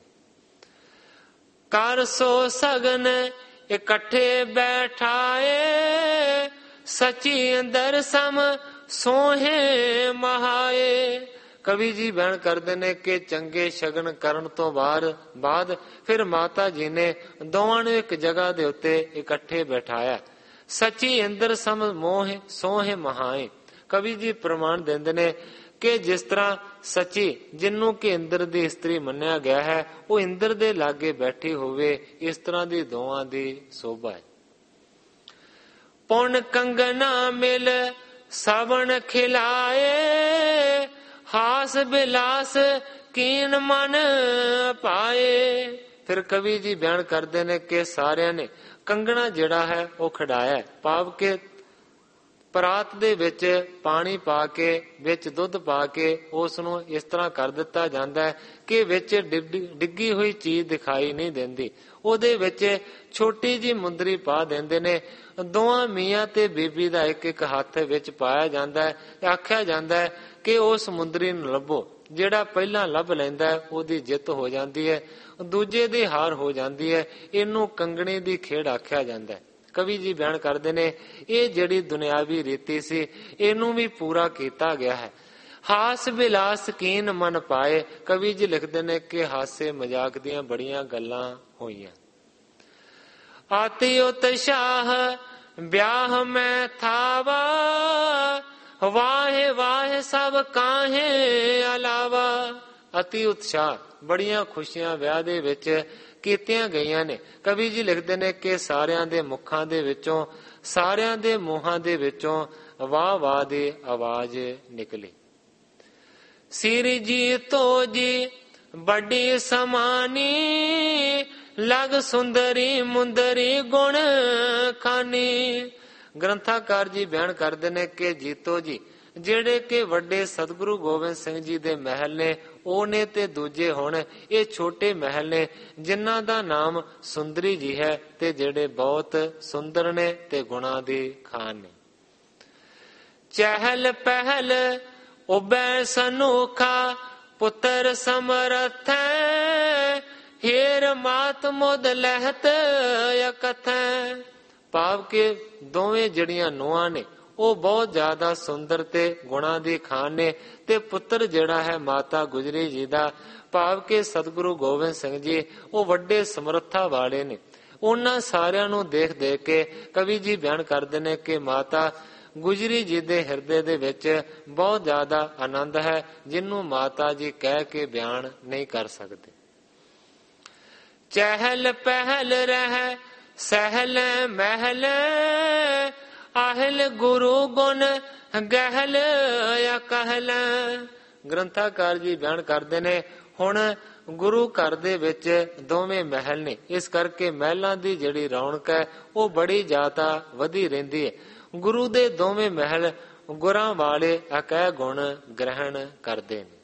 ਕਰ ਸੋ ਸਗਨ ਇਕੱਠੇ ਬੈਠਾਏ, ਸਚੀ ਅੰਦਰ ਸਮ ਸੋਹੇ ਮਹਾਏ। ਕਵੀ ਜੀ ਬਿਆਨ ਕਰਦੇ ਨੇ ਕਿ ਚੰਗੇ ਸ਼ਗਨ ਕਰਨ ਤੋਂ ਬਾਅਦ ਫਿਰ ਮਾਤਾ ਜੀ ਨੇ ਦੋਵਾਂ ਨੂੰ ਇੱਕ ਜਗ੍ਹਾ ਦੇ ਉੱਤੇ ਇਕੱਠੇ ਬਿਠਾਇਆ। ਸੱਚੀ ਇੰਦਰ ਸਮ ਮੋਹ ਸੋਹੇ ਮਹਾਏ। ਕਵੀ ਜੀ ਪ੍ਰਮਾਣ ਦਿੰਦੇ ਨੇ ਕਿ ਜਿਸ ਤਰ੍ਹਾਂ ਸੱਚੀ ਜਿਹਨੂੰ ਕਿ ਇੰਦਰ ਦੀ ਇਸਤਰੀ ਮੰਨਿਆ ਗਿਆ ਹੈ ਉਹ ਇੰਦਰ ਦੇ ਲਾਗੇ ਬੈਠੀ ਹੋਵੇ, ਇਸ ਤਰ੍ਹਾਂ ਦੀ ਦੋਵਾਂ ਦੀ ਸੋਭਾ ਹੈ। ਪੁਣ ਕੰਗਨਾ ਮਿਲ ਸਾਵਣ ਖਿਲਾਏ, ਹਾਸ ਬਿਲਾਸ ਕੀਨ ਮਨ ਪਾਏ। ਫਿਰ ਕਵੀ ਜੀ ਬਿਆਨ ਕਰਦੇ ਨੇ ਕਿ ਸਾਰਿਆਂ ਨੇ ਕੰਗਣਾ ਜਿਹੜਾ ਹੈ ਉਹ ਖਿਡਾਇਆ, ਭਾਵ ਕਿ ਪਰਾਤ ਦੇ ਵਿੱਚ ਪਾਣੀ ਪਾ ਕੇ ਵਿੱਚ ਦੁੱਧ ਪਾ ਕੇ ਉਸ ਨੂੰ ਇਸ ਤਰ੍ਹਾਂ ਕਰ ਦਿੱਤਾ ਜਾਂਦਾ ਹੈ ਕਿ ਵਿੱਚ ਡਿੱਗੀ ਹੋਈ ਚੀਜ਼ ਦਿਖਾਈ ਨਹੀਂ ਦਿੰਦੀ। ਉਹਦੇ ਵਿੱਚ ਛੋਟੀ ਜੀ ਮੁੰਦਰੀ ਪਾ ਦਿੰਦੇ ਨੇ। ਦੋਵਾਂ ਮੀਆਂ ਤੇ ਬੀਬੀ ਦਾ ਇੱਕ ਇੱਕ ਹੱਥ ਵਿੱਚ ਪਾਇਆ ਜਾਂਦਾ ਹੈ। ਆਖਿਆ ਜਾਂਦਾ ਹੈ ਕਿ ਉਸ ਮੁੰਦਰੀ ਨੂੰ ਲੱਭੋ, ਜਿਹੜਾ ਪਹਿਲਾਂ ਲੱਭ ਲੈਂਦਾ ਹੈ ਉਹਦੀ ਜਿੱਤ ਹੋ ਜਾਂਦੀ ਹੈ, ਦੂਜੇ ਦੀ ਹਾਰ ਹੋ ਜਾਂਦੀ ਹੈ। ਇਹਨੂੰ ਕੰਗਣੇ ਦੀ ਖੇਡ ਆਖਿਆ ਜਾਂਦਾ ਹੈ। ਕਵੀ ਜੀ ਬਿਆਨ ਕਰਦੇ ਨੇ ਇਹ ਜਿਹੜੀ ਦੁਨਿਆਵੀ ਰੀਤੀ ਸੀ ਇਹਨੂੰ ਵੀ ਪੂਰਾ ਕੀਤਾ ਗਿਆ ਹੈ। ਹਾਸ ਬਿਲਾਸ ਕੀਨ ਮਨ ਪਾਏ। ਕਵੀ ਜੀ ਲਿਖਦੇ ਨੇ ਕਿ ਹਾਸੇ ਮਜ਼ਾਕ ਦੀਆਂ ਬੜੀਆਂ ਗੱਲਾਂ ਹੋਈਆਂ। ਆਤੀ ਉਤਸ਼ਾਹ ਵਿਆਹ ਮੈਂ ਥਾਵਾ, ਵਾਹੇ ਵਾਹੇ ਸਭ ਕਾਹੇ ਅਲਾਵਾ। ਅਤੀ ਉਤਸ਼ਾਹ, ਬੜੀਆਂ ਖੁਸ਼ੀਆਂ ਵਿਆਹ ਦੇ ਵਿੱਚ ਕੀਤੀਆਂ ਗਈਆਂ ਨੇ। ਕਵੀ ਜੀ ਲਿਖਦੇ ਨੇ ਕਿ ਸਾਰਿਆਂ ਦੇ ਮੁਖਾਂ ਦੇ ਵਿੱਚੋਂ, ਸਾਰਿਆਂ ਦੇ ਮੂੰਹਾਂ ਦੇ ਵਿੱਚੋਂ ਵਾਹ ਵਾਹ ਦੀ ਆਵਾਜ਼ ਨਿਕਲੀ। ਸਿਰ ਜੀ ਤੋ ਜੀ ਵੱਡੀ ਸਮਾਨੀ, ਲਗ ਸੁੰਦਰੀ ਮੁੰਦਰੀ ਗੁਣ ਖਾਨੀ। ਗ੍ਰੰਥਾਕਾਰ ਜੀ ਬਿਆਨ ਕਰਦੇ ਨੇ ਕਿ ਜੀਤੋ ਜੀ ਜਿਹੜੇ ਕਿ ਵੱਡੇ ਸਤਿਗੁਰੂ ਗੋਬਿੰਦ ਸਿੰਘ ਜੀ ਦੇ ਮਹਿਲ ਨੇ ਉਹ ਨੇ, ਤੇ ਦੂਜੇ ਹੁਣ ਇਹ ਛੋਟੇ ਮਹਿਲ ਨੇ ਜਿਨ੍ਹਾਂ ਦਾ ਨਾਮ ਸੁੰਦਰੀ ਜੀ ਹੈ, ਤੇ ਜਿਹੜੇ ਬਹੁਤ ਸੁੰਦਰ ਨੇ ਤੇ ਗੁਣਾ ਦੀ ਖਾਨ ਨੇ। ਚਹਿਲ ਪਹਿਲ ਉਬੈ ਸਨੂਖਾ, ਪੁੱਤਰ ਸਮਰਥੈ, ਹੀਰ ਮਾਤ ਮੁਦ ਲਹਿਤ ਅਕਥੈ। ਭਾਵ ਕਿ ਦੋਵੇਂ ਜਿਹੜੀਆਂ ਨੂੰਹਾਂ ਨੇ ਉਹ ਬਹੁਤ ਜ਼ਿਆਦਾ ਸੁੰਦਰ ਤੇ ਗੁਣਾ ਦੀ ਖਾਨ ਨੇ, ਤੇ ਪੁੱਤਰ ਜਿਹੜਾ ਹੈ ਮਾਤਾ ਗੁਜਰੀ ਜੀ ਦਾ, ਭਾਵ ਕਿ ਸਤਿਗੁਰੂ ਗੋਬਿੰਦ ਸਿੰਘ ਜੀ ਉਹ ਵੱਡੇ ਸਮਰੱਥਾ ਵਾਲੇ ਨੇ। ਉਹਨਾਂ ਸਾਰਿਆਂ ਨੂੰ ਦੇਖ ਦੇਖ ਕੇ ਕਵੀ ਜੀ ਬਿਆਨ ਕਰਦੇ ਨੇ ਕਿ ਮਾਤਾ ਗੁਜਰੀ ਜੀ ਦੇ ਹਿਰਦੇ ਦੇ ਵਿੱਚ ਬਹੁਤ ਜ਼ਿਆਦਾ ਆਨੰਦ ਹੈ, ਜਿਹਨੂੰ ਮਾਤਾ ਜੀ ਕਹਿ ਕੇ ਬਿਆਨ ਨਹੀਂ ਕਰ ਸਕਦੇ। ਚਹਿਲ ਪਹਿਲ ਰਹਿ ਸਹਿਲ ਮਹਿਲ, ਆਹਲ ਗੁਰੂ ਗੁਣ ਗਹਿਲ ਅਕਹਲ। ਗ੍ਰੰਥਾਕਾਰ ਜੀ ਬਿਆਨ ਕਰਦੇ ਨੇ ਹੁਣ ਗੁਰੂ ਘਰ ਦੇ ਵਿੱਚ ਦੋਵੇਂ ਮਹਿਲ ਨੇ, ਇਸ ਕਰਕੇ ਮਹਿਲਾਂ ਦੀ ਜਿਹੜੀ ਰੌਣਕ ਹੈ ਉਹ ਬੜੀ ਜ਼ਿਆਦਾ ਵਧੀ ਰਹਿੰਦੀ ਹੈ। ਗੁਰੂ ਦੇ ਦੋਵੇਂ ਮਹਿਲ ਗੁਰਾਂ ਵਾਲੇ ਅਕਹਿ ਗੁਣ ਗ੍ਰਹਿਣ ਕਰਦੇ ਨੇ।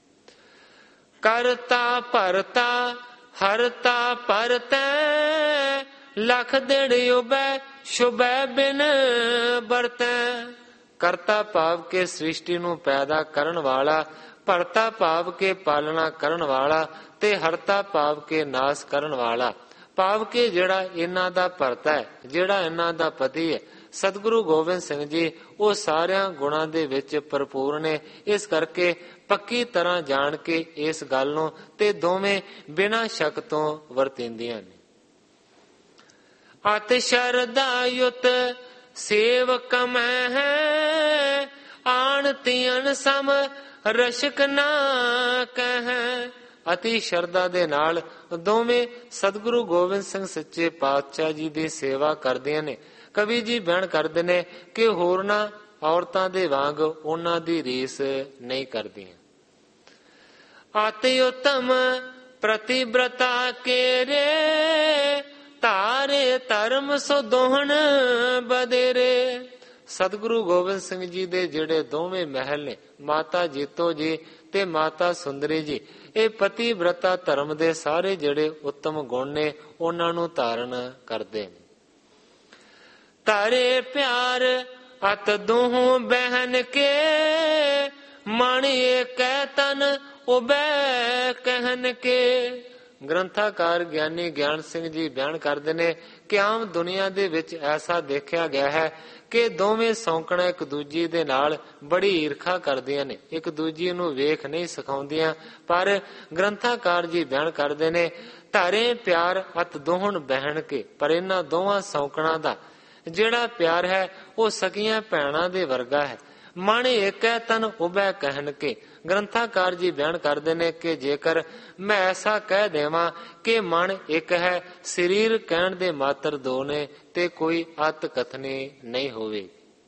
ਕਰਤਾ ਭਰਤਾ ਹਰਤਾ ਪਰਤੈ, ਲਖ ਦਿੜ ਉਬੈ ਸ਼ੁਭੈ ਬਿਨ ਵਰਤੈ। ਕਰਤਾ ਭਾਵ ਕੇ ਸ੍ਰਿਸ਼ਟੀ ਨੂੰ ਪੈਦਾ ਕਰਨ ਵਾਲਾ, ਭਰਤਾ ਭਾਵ ਕੇ ਪਾਲਣਾ ਕਰਨ ਵਾਲਾ, ਤੇ ਹਰਤਾ ਭਾਵ ਕੇ ਨਾਸ ਕਰਨ ਵਾਲਾ। ਭਾਵ ਕਿ ਜਿਹੜਾ ਇਹਨਾਂ ਦਾ ਭਰਤਾ ਹੈ, ਜਿਹੜਾ ਇਹਨਾਂ ਦਾ ਪਤੀ ਹੈ ਸਤਿਗੁਰੂ ਗੋਬਿੰਦ ਸਿੰਘ ਜੀ, ਉਹ ਸਾਰਿਆਂ ਗੁਣਾਂ ਦੇ ਵਿੱਚ ਭਰਪੂਰ ਨੇ। ਇਸ ਕਰਕੇ ਪੱਕੀ ਤਰ੍ਹਾਂ ਜਾਣ ਕੇ ਇਸ ਗੱਲ ਨੂੰ, ਤੇ ਦੋਵੇਂ ਬਿਨਾਂ ਸ਼ੱਕ ਤੋਂ ਵਰਤਿੰਦੀਆਂ ਨੇ। ਅਤਿ ਸ਼ਰਧਾ ਯੁਤ ਸੇਵਕ ਮੈਂ ਹੈ, ਆਣ ਤੀਨ ਸਮ ਰਸ਼ਕ ਨਾ ਕਹਿ। ਅਤੀ ਸ਼ਰਧਾ ਦੇ ਨਾਲ ਦੋਵੇਂ ਸਤਿਗੁਰੂ ਗੋਬਿੰਦ ਸਿੰਘ ਸੱਚੇ ਪਾਤਸ਼ਾਹ ਜੀ ਦੀ ਸੇਵਾ ਕਰਦੀਆਂ ਨੇ। ਕਵੀ ਜੀ ਬਿਆਨ ਕਰਦੇ ਨੇ ਕਿ ਹੋਰਨਾਂ ਔਰਤਾਂ ਦੇ ਵਾਂਗ ਉਹਨਾਂ ਦੀ ਰੀਸ ਨਹੀਂ ਕਰਦੀਆਂ। ਅਤਿ ਉਤਮ ਪ੍ਰਤਿਬ੍ਰਤਾ ਕੇਰੇ, ਧਾਰੇ ਧਰਮ ਸੋ ਦੋਹਣ ਬਦੇਰੇ। ਸਤਿਗੁਰੂ ਗੋਬਿੰਦ ਸਿੰਘ ਜੀ ਦੇ ਜਿਹੜੇ ਦੋਵੇਂ ਮਹਿਲ ਨੇ, ਮਾਤਾ ਜੀਤੋ ਜੀ ਤੇ ਮਾਤਾ ਸੁੰਦਰੀ ਜੀ, ਇਹ ਪਤੀਬ੍ਰਤਾ ਧਰਮ ਦੇ ਸਾਰੇ ਜਿਹੜੇ ਉੱਤਮ ਗੁਣ ਨੇ ਉਹਨਾਂ ਨੂੰ ਧਾਰਨ ਕਰਦੇ ਨੇ। ਤਾਰੇ ਪਿਆਰ ਅਤ ਦੋਹੋਂ ਬਹਿਨ ਕੇ, ਮਣ ਏਕੈ ਤਨ ਉਬੈ ਕਹਿਨ ਕੇ। ਗ੍ਰੰਥਾਕਾਰ ਗਿਆਨੀ ਗਿਆਨ ਸਿੰਘ ਜੀ ਬਿਆਨ ਕਰਦੇ ਨੇ ਕਿ ਆਮ ਦੁਨੀਆ ਦੇ ਵਿੱਚ ਐਸਾ ਦੇਖਿਆ ਗਿਆ ਹੈ ਕਿ ਦੋਵੇਂ ਸੌਂਕਣਾ ਇੱਕ ਦੂਜੀ ਦੇ ਨਾਲ ਬੜੀ ਈਰਖਾ ਕਰਦੀਆਂ ਨੇ, ਇੱਕ ਦੂਜੀ ਨੂੰ ਵੇਖ ਨਹੀਂ ਸਿਖਾਉਂਦੀਆਂ। ਪਰ ਗ੍ਰੰਥਾਕਾਰ ਜੀ ਬਿਆਨ ਕਰਦੇ ਨੇ ਧਾਰੇ ਪਿਆਰ ਅਤ ਦੋਹਣ ਬਹਿਣ ਕੇ। ਪਰ ਇਹਨਾਂ ਦੋਵਾਂ ਸੌਂਕਣਾ ਦਾ ਜਿਹੜਾ ਪਿਆਰ ਹੈ ਉਹ ਸਕੀਆਂ ਭੈਣਾਂ ਦੇ ਵਰਗਾ ਹੈ। ਮਨ ਏਕੈ ਤਨ ਉਬੈ ਕਹਿਣ ਕੇ। ਗ੍ਰੰਥਾਕਾਰ ਜੀ ਬਿਆਨ ਕਰਦੇ ਨੇ ਕਿ ਜੇਕਰ ਮੈਂ ਐਸਾ ਕਹਿ ਦੇਵਾਂ ਕਿ ਮਨ ਇੱਕ ਹੈ, ਸਰੀਰ ਕਹਿਣ ਦੇ ਮਾਤਰ ਦੋ ਨੇ, ਤੇ ਕੋਈ ਅਤ ਕਥਨੀ ਨਹੀਂ ਹੋਵੇ।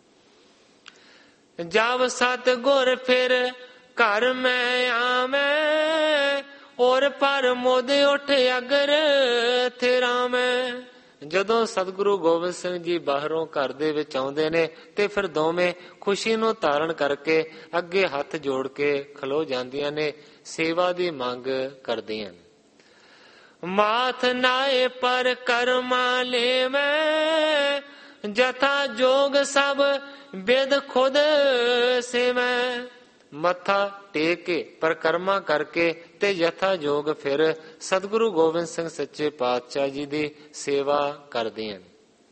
ਜਬ ਸਤ ਗੁਰ ਫਿਰ ਘਰ ਮੈਂ ਆਵੇਂ, ਔਰ ਪਰ ਮੁਦ ਉੱਠ ਅਗਰ ਥਿਰਾ ਮੈਂ। ਜਦੋਂ ਸਤਿਗੁਰੂ ਗੋਬਿੰਦ ਸਿੰਘ ਜੀ ਬਾਹਰੋਂ ਘਰ ਦੇ ਵਿੱਚ ਆਉਂਦੇ ਨੇ ਤੇ ਫਿਰ ਦੋਵੇਂ ਖੁਸ਼ੀ ਨੂੰ ਧਾਰਨ ਕਰਕੇ ਅੱਗੇ ਹੱਥ ਜੋੜ ਕੇ ਖਲੋ ਜਾਂਦੀਆਂ ਨੇ, ਸੇਵਾ ਦੀ ਮੰਗ ਕਰਦੀਆਂ ਨੇ। ਮਾਥ ਨਾਏ ਪਰ ਕਰਮਾ ਲੇਵੈ, ਜਥਾ ਜੋਗ ਸਭ ਬਿਦ ਖੁਦ ਸੇਵੈ। ਮੱਥਾ ਟੇਕ ਕੇ ਪਰਕਰਮਾ ਕਰਕੇ ਤੇ ਯਥਾ ਜੋਗ ਫਿਰ ਸਤਿਗੁਰੂ ਗੋਬਿੰਦ ਸਿੰਘ ਸੱਚੇ ਪਾਤਸ਼ਾਹ ਜੀ ਦੀ ਸੇਵਾ ਕਰਦੇ ਹਨ।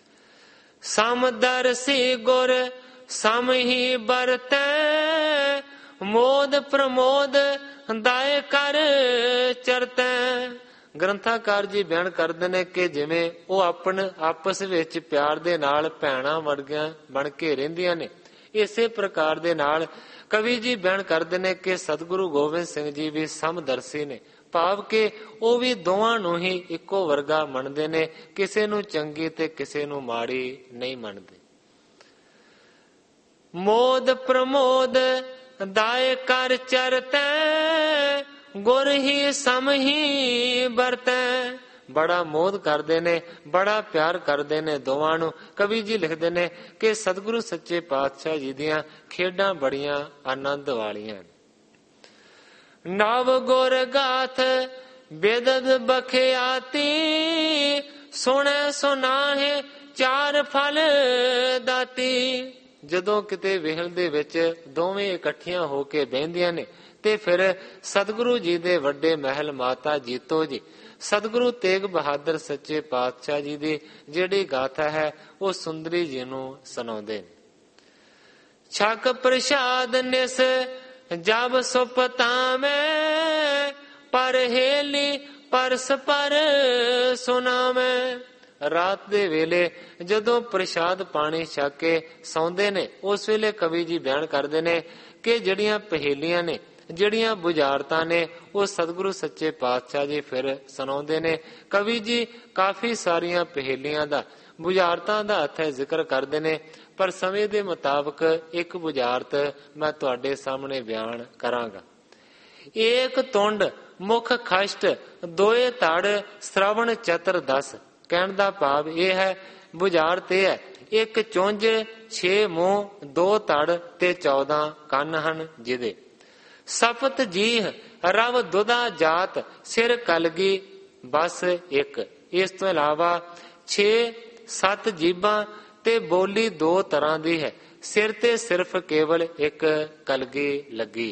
ਸਮਦਰਸੀ ਗੁਰ ਸਮ ਹੀ ਬਰਤੈ, ਮੋਦ ਪ੍ਰਮੋਦ ਦਾਇ ਕਰ ਚਰਤੈ। ਗ੍ਰੰਥਾਕਾਰ ਜੀ ਬਿਆਨ ਕਰਦੇ ਨੇ ਕਿ ਜਿਵੇਂ ਉਹ ਆਪਣੇ ਆਪਸ ਵਿੱਚ ਪਿਆਰ ਦੇ ਨਾਲ ਭੈਣਾਂ ਵਰਗੀਆਂ ਬਣ ਕੇ ਰਹਿੰਦੀਆਂ ਨੇ, ਇਸੇ ਪ੍ਰਕਾਰ ਦੇ ਨਾਲ ਕਵੀ ਜੀ ਬਿਆਨ ਕਰਦੇ ਨੇ ਕਿ ਸਤਿਗੁਰੂ ਗੋਬਿੰਦ ਸਿੰਘ ਜੀ ਵੀ ਸਮਦਰਸੀ ਨੇ, ਭਾਵ ਕਿ ਉਹ ਵੀ ਦੋਵਾਂ ਨੂੰ ਹੀ ਇੱਕੋ ਵਰਗਾ ਮੰਨਦੇ ਨੇ, ਕਿਸੇ ਨੂੰ ਚੰਗੀ ਤੇ ਕਿਸੇ ਨੂੰ ਮਾੜੀ ਨਹੀਂ ਮੰਨਦੇ। ਮੋਦ ਪ੍ਰਮੋਦ ਦਾਇ ਕਰ ਚਰਤੈ, ਗੁਰ ਹੀ ਸਮ ਹੀ ਵਰਤੈ। ਬੜਾ ਮੋਦ ਕਰਦੇ ਨੇ, ਬੜਾ ਪਿਆਰ ਕਰਦੇ ਨੇ ਦੋਵਾਂ ਨੂੰ। ਕਵੀ ਜੀ ਲਿਖਦੇ ਨੇ ਕਿ ਸਤਿਗੁਰੂ ਸੱਚੇ ਪਾਤਸ਼ਾਹ ਜੀ ਦੀਆਂ ਖੇਡਾਂ ਬੜੀਆਂ ਆਨੰਦ ਵਾਲੀਆਂ। ਨਵ ਗੁਰ ਗਾਥ ਬੇਦਦ ਬਖਿਆਤੀ, ਸੁਣੈ ਸੁਨਾਹੇ ਚਾਰ ਫਲ ਦਾਤੀ। ਜਦੋਂ ਕਿਤੇ ਵਿਹਲ ਦੇ ਵਿੱਚ ਦੋਵੇਂ ਇਕੱਠੀਆਂ ਹੋ ਕੇ ਬਹਿੰਦੀਆਂ ਨੇ ਤੇ ਫਿਰ ਸਤਿਗੁਰੂ ਜੀ ਦੇ ਵੱਡੇ ਮਹਿਲ ਮਾਤਾ ਜੀਤੋ ਜੀ ਸਤਿਗੁਰੂ ਤੇਗ ਬਹਾਦਰ ਸੱਚੇ ਪਾਤਸ਼ਾਹ ਜੀ ਦੀ ਜਿਹੜੀ ਗਾਥਾ ਹੈ ਉਹ ਸੁੰਦਰੀ ਜੀ ਨੂੰ ਸੁਣਾਉਂਦੇ ਨੇ। ਛਕ ਪ੍ਰਸ਼ਾਦ ਨਿਸ ਜਬ ਸੁਪਤਾਵੇਂ, ਪਰ ਹੇਲੀ ਪਰਸ ਪਰ ਸੁਨਾਵੇਂ। ਰਾਤ ਦੇ ਵੇਲੇ ਜਦੋਂ ਪ੍ਰਸ਼ਾਦ ਪਾਣੀ ਛਕ ਕੇ ਸੌਂਦੇ ਨੇ, ਉਸ ਵੇਲੇ ਕਵੀ ਜੀ ਬਿਆਨ ਕਰਦੇ ਨੇ ਕਿ ਜਿਹੜੀਆਂ ਪਹੇਲੀਆਂ ਨੇ, ਜਿਹੜੀਆਂ ਬੁਝਾਰਤਾਂ ਨੇ, ਉਹ ਸਤਿਗੁਰੂ ਸੱਚੇ ਪਾਤਸ਼ਾਹ ਜੀ ਫਿਰ ਸੁਣਾਉਂਦੇ ਨੇ। ਕਵੀ ਜੀ ਕਾਫੀ ਸਾਰੀਆਂ ਪਹੇਲੀਆਂ ਦਾ, ਬੁਝਾਰਤਾਂ ਦਾ ਇੱਥੇ ਜ਼ਿਕਰ ਕਰਦੇ ਨੇ, ਪਰ ਸਮੇਂ ਦੇ ਮੁਤਾਬਕ ਇੱਕ ਬੁਝਾਰਤ ਮੈਂ ਤੁਹਾਡੇ ਸਾਹਮਣੇ ਬਿਆਨ ਕਰਾਂਗਾ। ਏਕ ਤੁੰਡ ਮੁਖ ਖਸ਼ਟ ਦੋਏ ਧੜ ਸ਼ਰਵਣ ਚਤਰ 10। ਕਹਿਣ ਦਾ ਭਾਵ ਇਹ ਹੈ, ਬੁਝਾਰਤ ਇਹ ਹੈ, ਇੱਕ ਚੁੰਝ 6 ਮੂੰਹ 2 ਧੜ ਤੇ 14 ਕੰਨ ਹਨ ਜਿਹਦੇ। ਸਪਤ ਜੀਹ ਰਵ ਦੁਦਾ ਜਾਤ ਸਿਰ ਕਲਗੀ ਬਸ ਇੱਕ। ਇਸ ਤੋਂ ਇਲਾਵਾ 6-7 ਜੀਬਾਂ ਤੇ ਬੋਲੀ 2 ਤਰ੍ਹਾਂ ਦੀ ਹੈ, ਸਿਰ ਤੇ ਸਿਰਫ ਕੇਵਲ ਇੱਕ ਕਲਗੀ ਲੱਗੀ।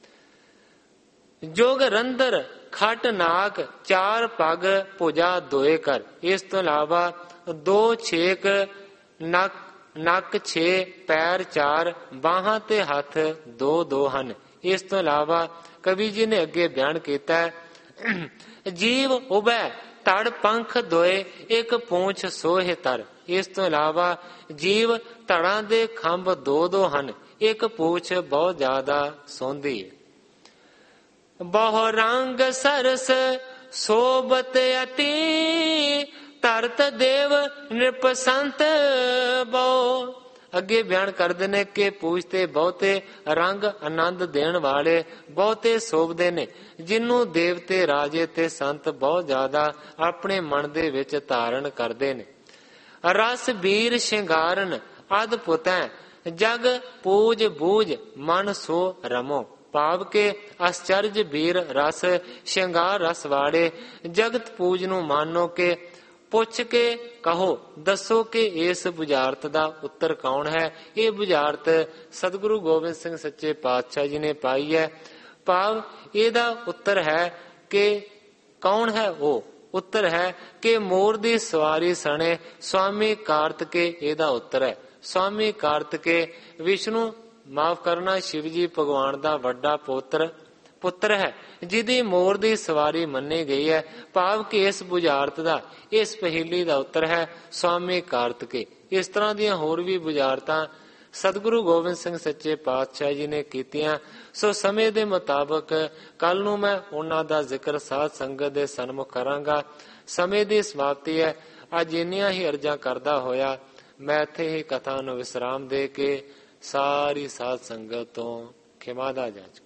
ਜੋਗ ਰੰਦਰ ਖਟ ਨਾਕ 4 ਪੱਗ ਭੁਜਾ ਦੋਏ ਕਰ। ਇਸ ਤੋਂ ਇਲਾਵਾ 2 ਛੇਕ ਨੱਕ 6 ਪੈਰ 4 ਬਾਹਾਂ ਤੇ ਹੱਥ 2-2 ਹਨ। ਇਸ ਤੋਂ ਇਲਾਵਾ ਕਵੀ ਜੀ ਨੇ ਅੱਗੇ ਬਿਆਨ ਕੀਤਾ, ਜੀਵ ਉਬੈ ਧੜ ਪੰਖ ਦੋਏ ਇੱਕ ਪੂੰਛ ਸੋਹੇ ਤਰ। ਇਸ ਤੋਂ ਇਲਾਵਾ ਜੀਵ ਧੜਾਂ ਦੇ ਖੰਭ 2-2 ਹਨ, ਇੱਕ ਪੂੰਛ ਬਹੁਤ ਜ਼ਿਆਦਾ ਸੋਹੰਦੀ ਹੈ। ਬਹੁ ਰੰਗ ਸਰਸ ਸੋਬਤ ਅਤੀ, ਧਰਤ ਦੇਵ ਨਿਰਪਸੰਤ ਬਹੁ। ਅੱਗੇ ਬਿਆਨ ਕਰਦੇ ਨੇ ਕਿ ਪੂਛ ਤੇ ਬਹੁਤੇ ਰੰਗ ਆਨੰਦ ਦੇਣ ਵਾਲੇ ਬਹੁਤੇ ਸੋਭਦੇ ਨੇ, ਜਿਹਨੂੰ ਦੇਵਤੇ ਰਾਜੇ ਤੇ ਸੰਤ ਬਹੁਤ ਜ਼ਿਆਦਾ ਆਪਣੇ ਮਨ ਦੇ ਵਿੱਚ ਧਾਰਨ ਕਰਦੇ ਨੇ। ਰਸ ਬੀਰ ਸ਼ਿੰਗਾਰਨ ਅਦ ਪੁਤੈ, ਜਗ ਪੂਜ ਬੂਝ ਮਨ ਸੋ ਰਮੋ। ਭਾਵ ਕਿ ਅਸਚਰਜ ਵੀਰ ਰਸ ਸ਼ਿੰਗਾਰ ਰਸ ਵਾਲੇ ਜਗਤ ਪੂਜ ਨੂੰ ਮਾਨੋ ਕਿ ਪੁੱਛ ਕੇ ਕਹੋ, ਦੱਸੋ ਕਿ ਇਸ ਬੁਝਾਰਤ ਦਾ ਉੱਤਰ ਕੌਣ ਹੈ। ਇਹ ਬੁਝਾਰਤ ਸਤਿਗੁਰੂ ਗੋਬਿੰਦ ਸਿੰਘ ਸੱਚੇ ਪਾਤਸ਼ਾਹ ਜੀ ਨੇ ਪਾਈ ਹੈ। ਭਾਵ ਇਹਦਾ ਉੱਤਰ ਹੈ ਕਿ ਕੌਣ ਹੈ ਉਹ। ਉੱਤਰ ਹੈ ਕਿ ਮੋਰ ਦੀ ਸਵਾਰੀ ਸਣੇ ਸਵਾਮੀ ਕਾਰਤਿਕੇ ਇਹਦਾ ਉੱਤਰ ਹੈ। ਸਵਾਮੀ ਕਾਰਤਿਕੇ ਵਿਸ਼ਨੂੰ ਮਾਫ ਕਰਨਾ ਸ਼ਿਵ ਜੀ ਭਗਵਾਨ ਦਾ ਵੱਡਾ ਪੁੱਤਰ ਹੈ, ਜਿਹਦੀ ਮੋਰ ਦੀ ਸਵਾਰੀ ਮੰਨੀ ਗਈ ਹੈ। ਭਾਵ ਕਿ ਇਸ ਬੁਝਾਰਤ ਦਾ, ਇਸ ਪਹੇਲੀ ਦਾ ਉੱਤਰ ਹੈ ਸਵਾਮੀ ਕਾਰਤਿਕੇ। ਇਸ ਤਰ੍ਹਾਂ ਦੀਆਂ ਹੋਰ ਵੀ ਬੁਝਾਰਤਾਂ ਸਤਿਗੁਰੂ ਗੋਬਿੰਦ ਸਿੰਘ ਸੱਚੇ ਪਾਤਸ਼ਾਹ ਜੀ ਨੇ ਕੀਤੀਆਂ। ਸੋ ਸਮੇਂ ਦੇ ਮੁਤਾਬਕ ਕੱਲ ਨੂੰ ਮੈਂ ਉਹਨਾਂ ਦਾ ਜ਼ਿਕਰ ਸਾਧ ਸੰਗਤ ਦੇ ਸਨਮੁਖ ਕਰਾਂਗਾ। ਸਮੇਂ ਦੀ ਸਮਾਪਤੀ ਹੈ। ਅੱਜ ਇੰਨੀਆਂ ਹੀ ਅਰਜ਼ਾਂ ਕਰਦਾ ਹੋਇਆ ਮੈਂ ਇੱਥੇ ਹੀ ਕਥਾ ਨੂੰ ਵਿਸਰਾਮ ਦੇ ਕੇ ਸਾਰੀ ਸਾਧ ਸੰਗਤ ਤੋਂ ਖਿਮਾ ਦਾ ਜਾਚਕ।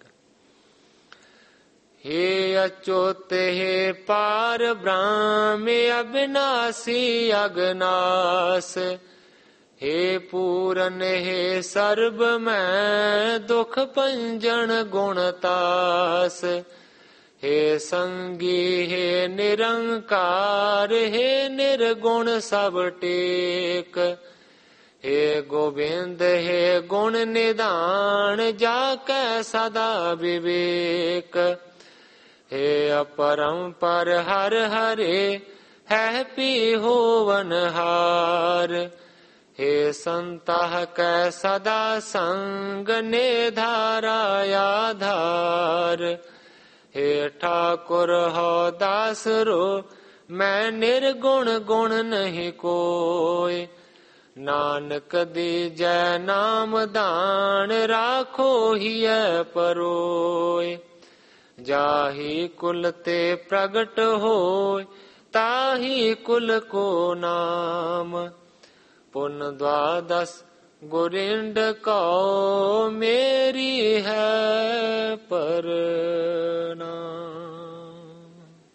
हे अच्युत हे पार ब्रह्म अविनाशी अगनास, हे पूरन हे सर्ब मैं दुख पंजन गुणतास, हे संगी हे निरंकार, हे निर्गुण सब टेक, हे गोविंद हे गुण निदान, जाकै सदा विवेक, हे अपरंपर हर हरे है पी होवनहार, हे संतः कै सदा संग ने धारा आधार, हे ठाकुर हो दास रो मैं निर्गुण गुण नहीं कोय, नानक दीजै नाम दान राखो हिय परोय, जाहि कुल ते प्रगट होय ताहि कुल को नाम, पुन द्वादश गुरिंड को मेरी है प्रणाम।